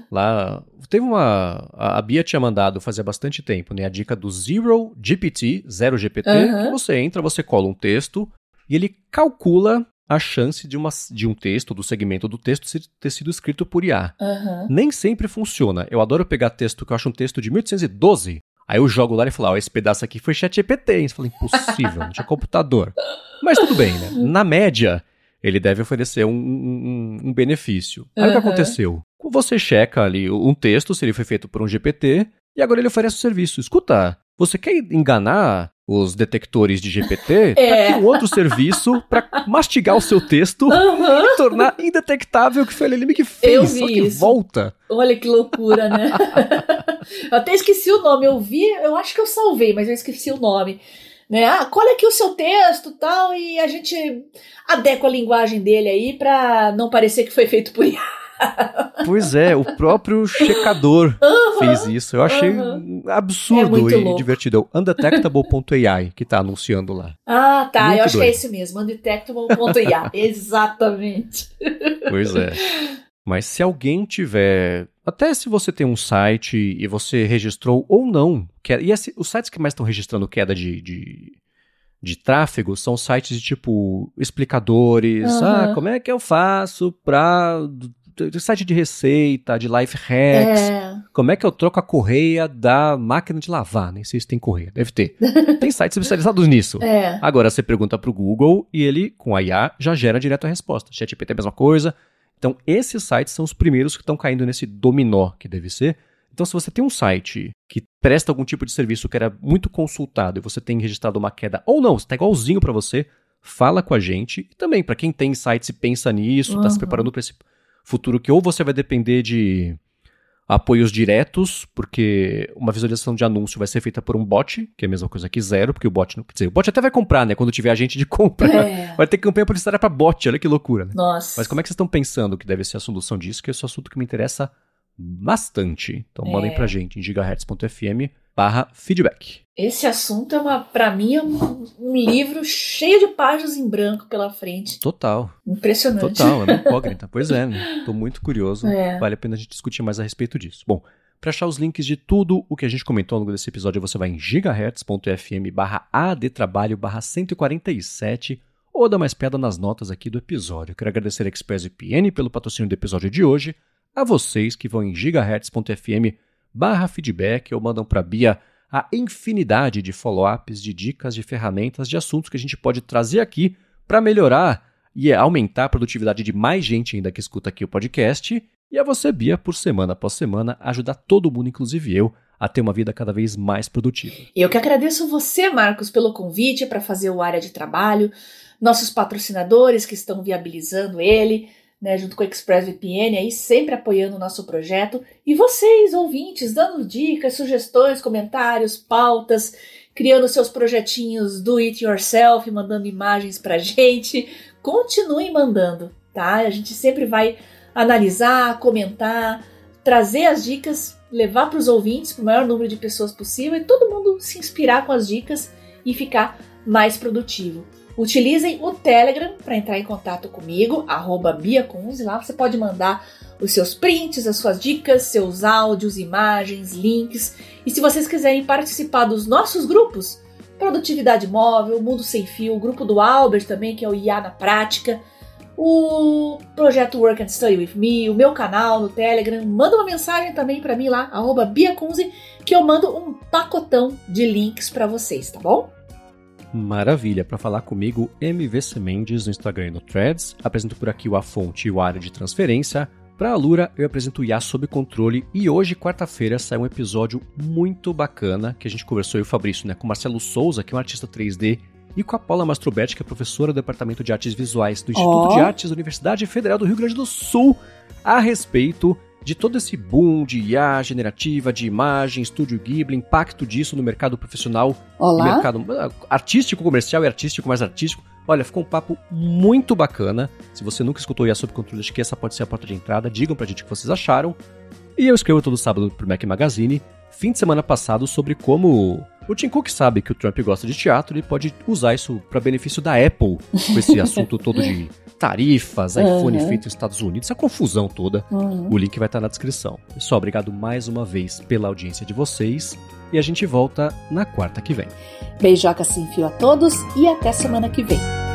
Speaker 1: Lá teve uma... A Bia tinha mandado fazia bastante tempo, né? A dica do Zero G P T, Zero G P T, uhum. que você entra, você cola um texto e ele calcula a chance de, uma, de um texto, do segmento do texto, ter sido escrito por I A.
Speaker 2: Uhum.
Speaker 1: Nem sempre funciona. Eu adoro pegar texto que eu acho um texto de mil oitocentos e doze, aí eu jogo lá e falo, ó, esse pedaço aqui foi ChatGPT. Você fala, impossível, não tinha computador. Mas tudo bem, né? Na média, ele deve oferecer um, um, um benefício. Aí uhum. o que aconteceu? Você checa ali um texto, se ele foi feito por um G P T, e agora ele oferece o serviço. Escuta, você quer enganar os detectores de G P T?
Speaker 2: É.
Speaker 1: Tá aqui um outro serviço para mastigar o seu texto uhum. e tornar indetectável o que foi ele que fez.
Speaker 2: Eu vi
Speaker 1: só que
Speaker 2: isso.
Speaker 1: Volta.
Speaker 2: Olha que loucura, né? Eu até esqueci o nome. Eu vi, eu acho que eu salvei, mas eu esqueci o nome. Né? Ah, colhe aqui o seu texto e tal, e a gente adequa a linguagem dele aí para não parecer que foi feito por I A.
Speaker 1: Pois é, o próprio checador uhum, fez isso. Eu achei
Speaker 2: uhum.
Speaker 1: absurdo
Speaker 2: é
Speaker 1: e
Speaker 2: louco.
Speaker 1: divertido. É o undetectable ponto A I que tá anunciando lá.
Speaker 2: Ah, tá.
Speaker 1: Muito
Speaker 2: eu acho
Speaker 1: doido.
Speaker 2: que é esse mesmo. undetectable ponto A I. Exatamente.
Speaker 1: Pois é. Mas se alguém tiver... Até se você tem um site e você registrou ou não... Queda, e esse, os sites que mais estão registrando queda de, de, de tráfego são sites de tipo explicadores. Uhum. Ah, como é que eu faço pra... Site de receita, de life hacks. É. Como é que eu troco a correia da máquina de lavar? Nem sei se tem correia. Deve ter. Tem sites especializados nisso. É. Agora você pergunta pro Google e ele, com a I A, já gera direto a resposta. ChatGPT é a mesma coisa. Então, esses sites são os primeiros que estão caindo nesse dominó que deve ser. Então, se você tem um site que presta algum tipo de serviço que era muito consultado e você tem registrado uma queda, ou não, está igualzinho para você, fala com a gente. E também, para quem tem sites e pensa nisso, está uhum. se preparando para esse futuro que ou você vai depender de apoios diretos, porque uma visualização de anúncio vai ser feita por um bot, que é a mesma coisa que zero, porque o bot não... Quer dizer, o bot até vai comprar, né? Quando tiver agente de compra. É. Vai ter campanha publicitária para bot, olha que loucura, né?
Speaker 2: Nossa.
Speaker 1: Mas como é que vocês estão pensando que deve ser a solução disso? Que esse é um assunto que me interessa bastante. Então é. mandem pra gente em gigahertz.fm barra feedback.
Speaker 2: Esse assunto é uma, pra mim, é um, um livro cheio de páginas em branco pela frente.
Speaker 1: Total.
Speaker 2: Impressionante.
Speaker 1: Total, é uma incógnita. Pois é, né? Tô muito curioso. É. Vale a pena a gente discutir mais a respeito disso. Bom, para achar os links de tudo o que a gente comentou ao longo desse episódio, você vai em gigahertz.fm barra adtrabalho barra cento e quarenta e sete ou dá mais pedra nas notas aqui do episódio. Eu quero agradecer a ExpressVPN pelo patrocínio do episódio de hoje, a vocês que vão em gigahertz.fm barra feedback ou mandam para Bia a infinidade de follow-ups, de dicas, de ferramentas, de assuntos que a gente pode trazer aqui para melhorar e aumentar a produtividade de mais gente ainda que escuta aqui o podcast. E a você, Bia, por semana após semana, ajudar todo mundo, inclusive eu, a ter uma vida cada vez mais produtiva.
Speaker 2: Eu que agradeço você, Marcos, pelo convite para fazer o Área de Trabalho, nossos patrocinadores que estão viabilizando ele, né, junto com a ExpressVPN, aí sempre apoiando o nosso projeto, e vocês, ouvintes, dando dicas, sugestões, comentários, pautas, criando seus projetinhos do it yourself, mandando imagens pra gente. Continuem mandando, tá? A gente sempre vai analisar, comentar, trazer as dicas, levar para os ouvintes, para o maior número de pessoas possível, e todo mundo se inspirar com as dicas e ficar mais produtivo. Utilizem o Telegram para entrar em contato comigo, arroba biacunze. Lá você pode mandar os seus prints, as suas dicas, seus áudios, imagens, links. E se vocês quiserem participar dos nossos grupos, Produtividade Móvel, Mundo Sem Fio, o grupo do Albert também, que é o I A na Prática, o projeto Work and Study With Me, o meu canal no Telegram, manda uma mensagem também para mim lá, arroba biacunze, que eu mando um pacotão de links para vocês, tá bom?
Speaker 1: Maravilha, para falar comigo, M V C Mendes no Instagram e no Threads. Apresento por aqui o A Fonte e o Área de Transferência. Para a Alura, eu apresento o I A Sob Controle e hoje, quarta-feira, sai um episódio muito bacana que a gente conversou, eu e o Fabrício, né, com o Marcelo Souza, que é um artista três D, e com a Paula Mastrobetti, que é professora do Departamento de Artes Visuais do Instituto oh. de Artes da Universidade Federal do Rio Grande do Sul, a respeito de todo esse boom de I A generativa, de imagem, Estúdio Ghibli, impacto disso no mercado profissional, no mercado artístico, comercial e artístico, mais artístico. Olha, ficou um papo muito bacana. Se você nunca escutou I A Sob Controle, acho que essa pode ser a porta de entrada. Digam pra gente o que vocês acharam. E eu escrevo todo sábado pro Mac Magazine, fim de semana passado, sobre como o Tim Cook sabe que o Trump gosta de teatro e pode usar isso para benefício da Apple, com esse assunto todo de tarifas, iPhone uhum. feito nos Estados Unidos, essa confusão toda. Uhum. O link vai estar na descrição. Pessoal, obrigado mais uma vez pela audiência de vocês e a gente volta na quarta que vem.
Speaker 2: Beijoca sem fio a todos e até semana que vem.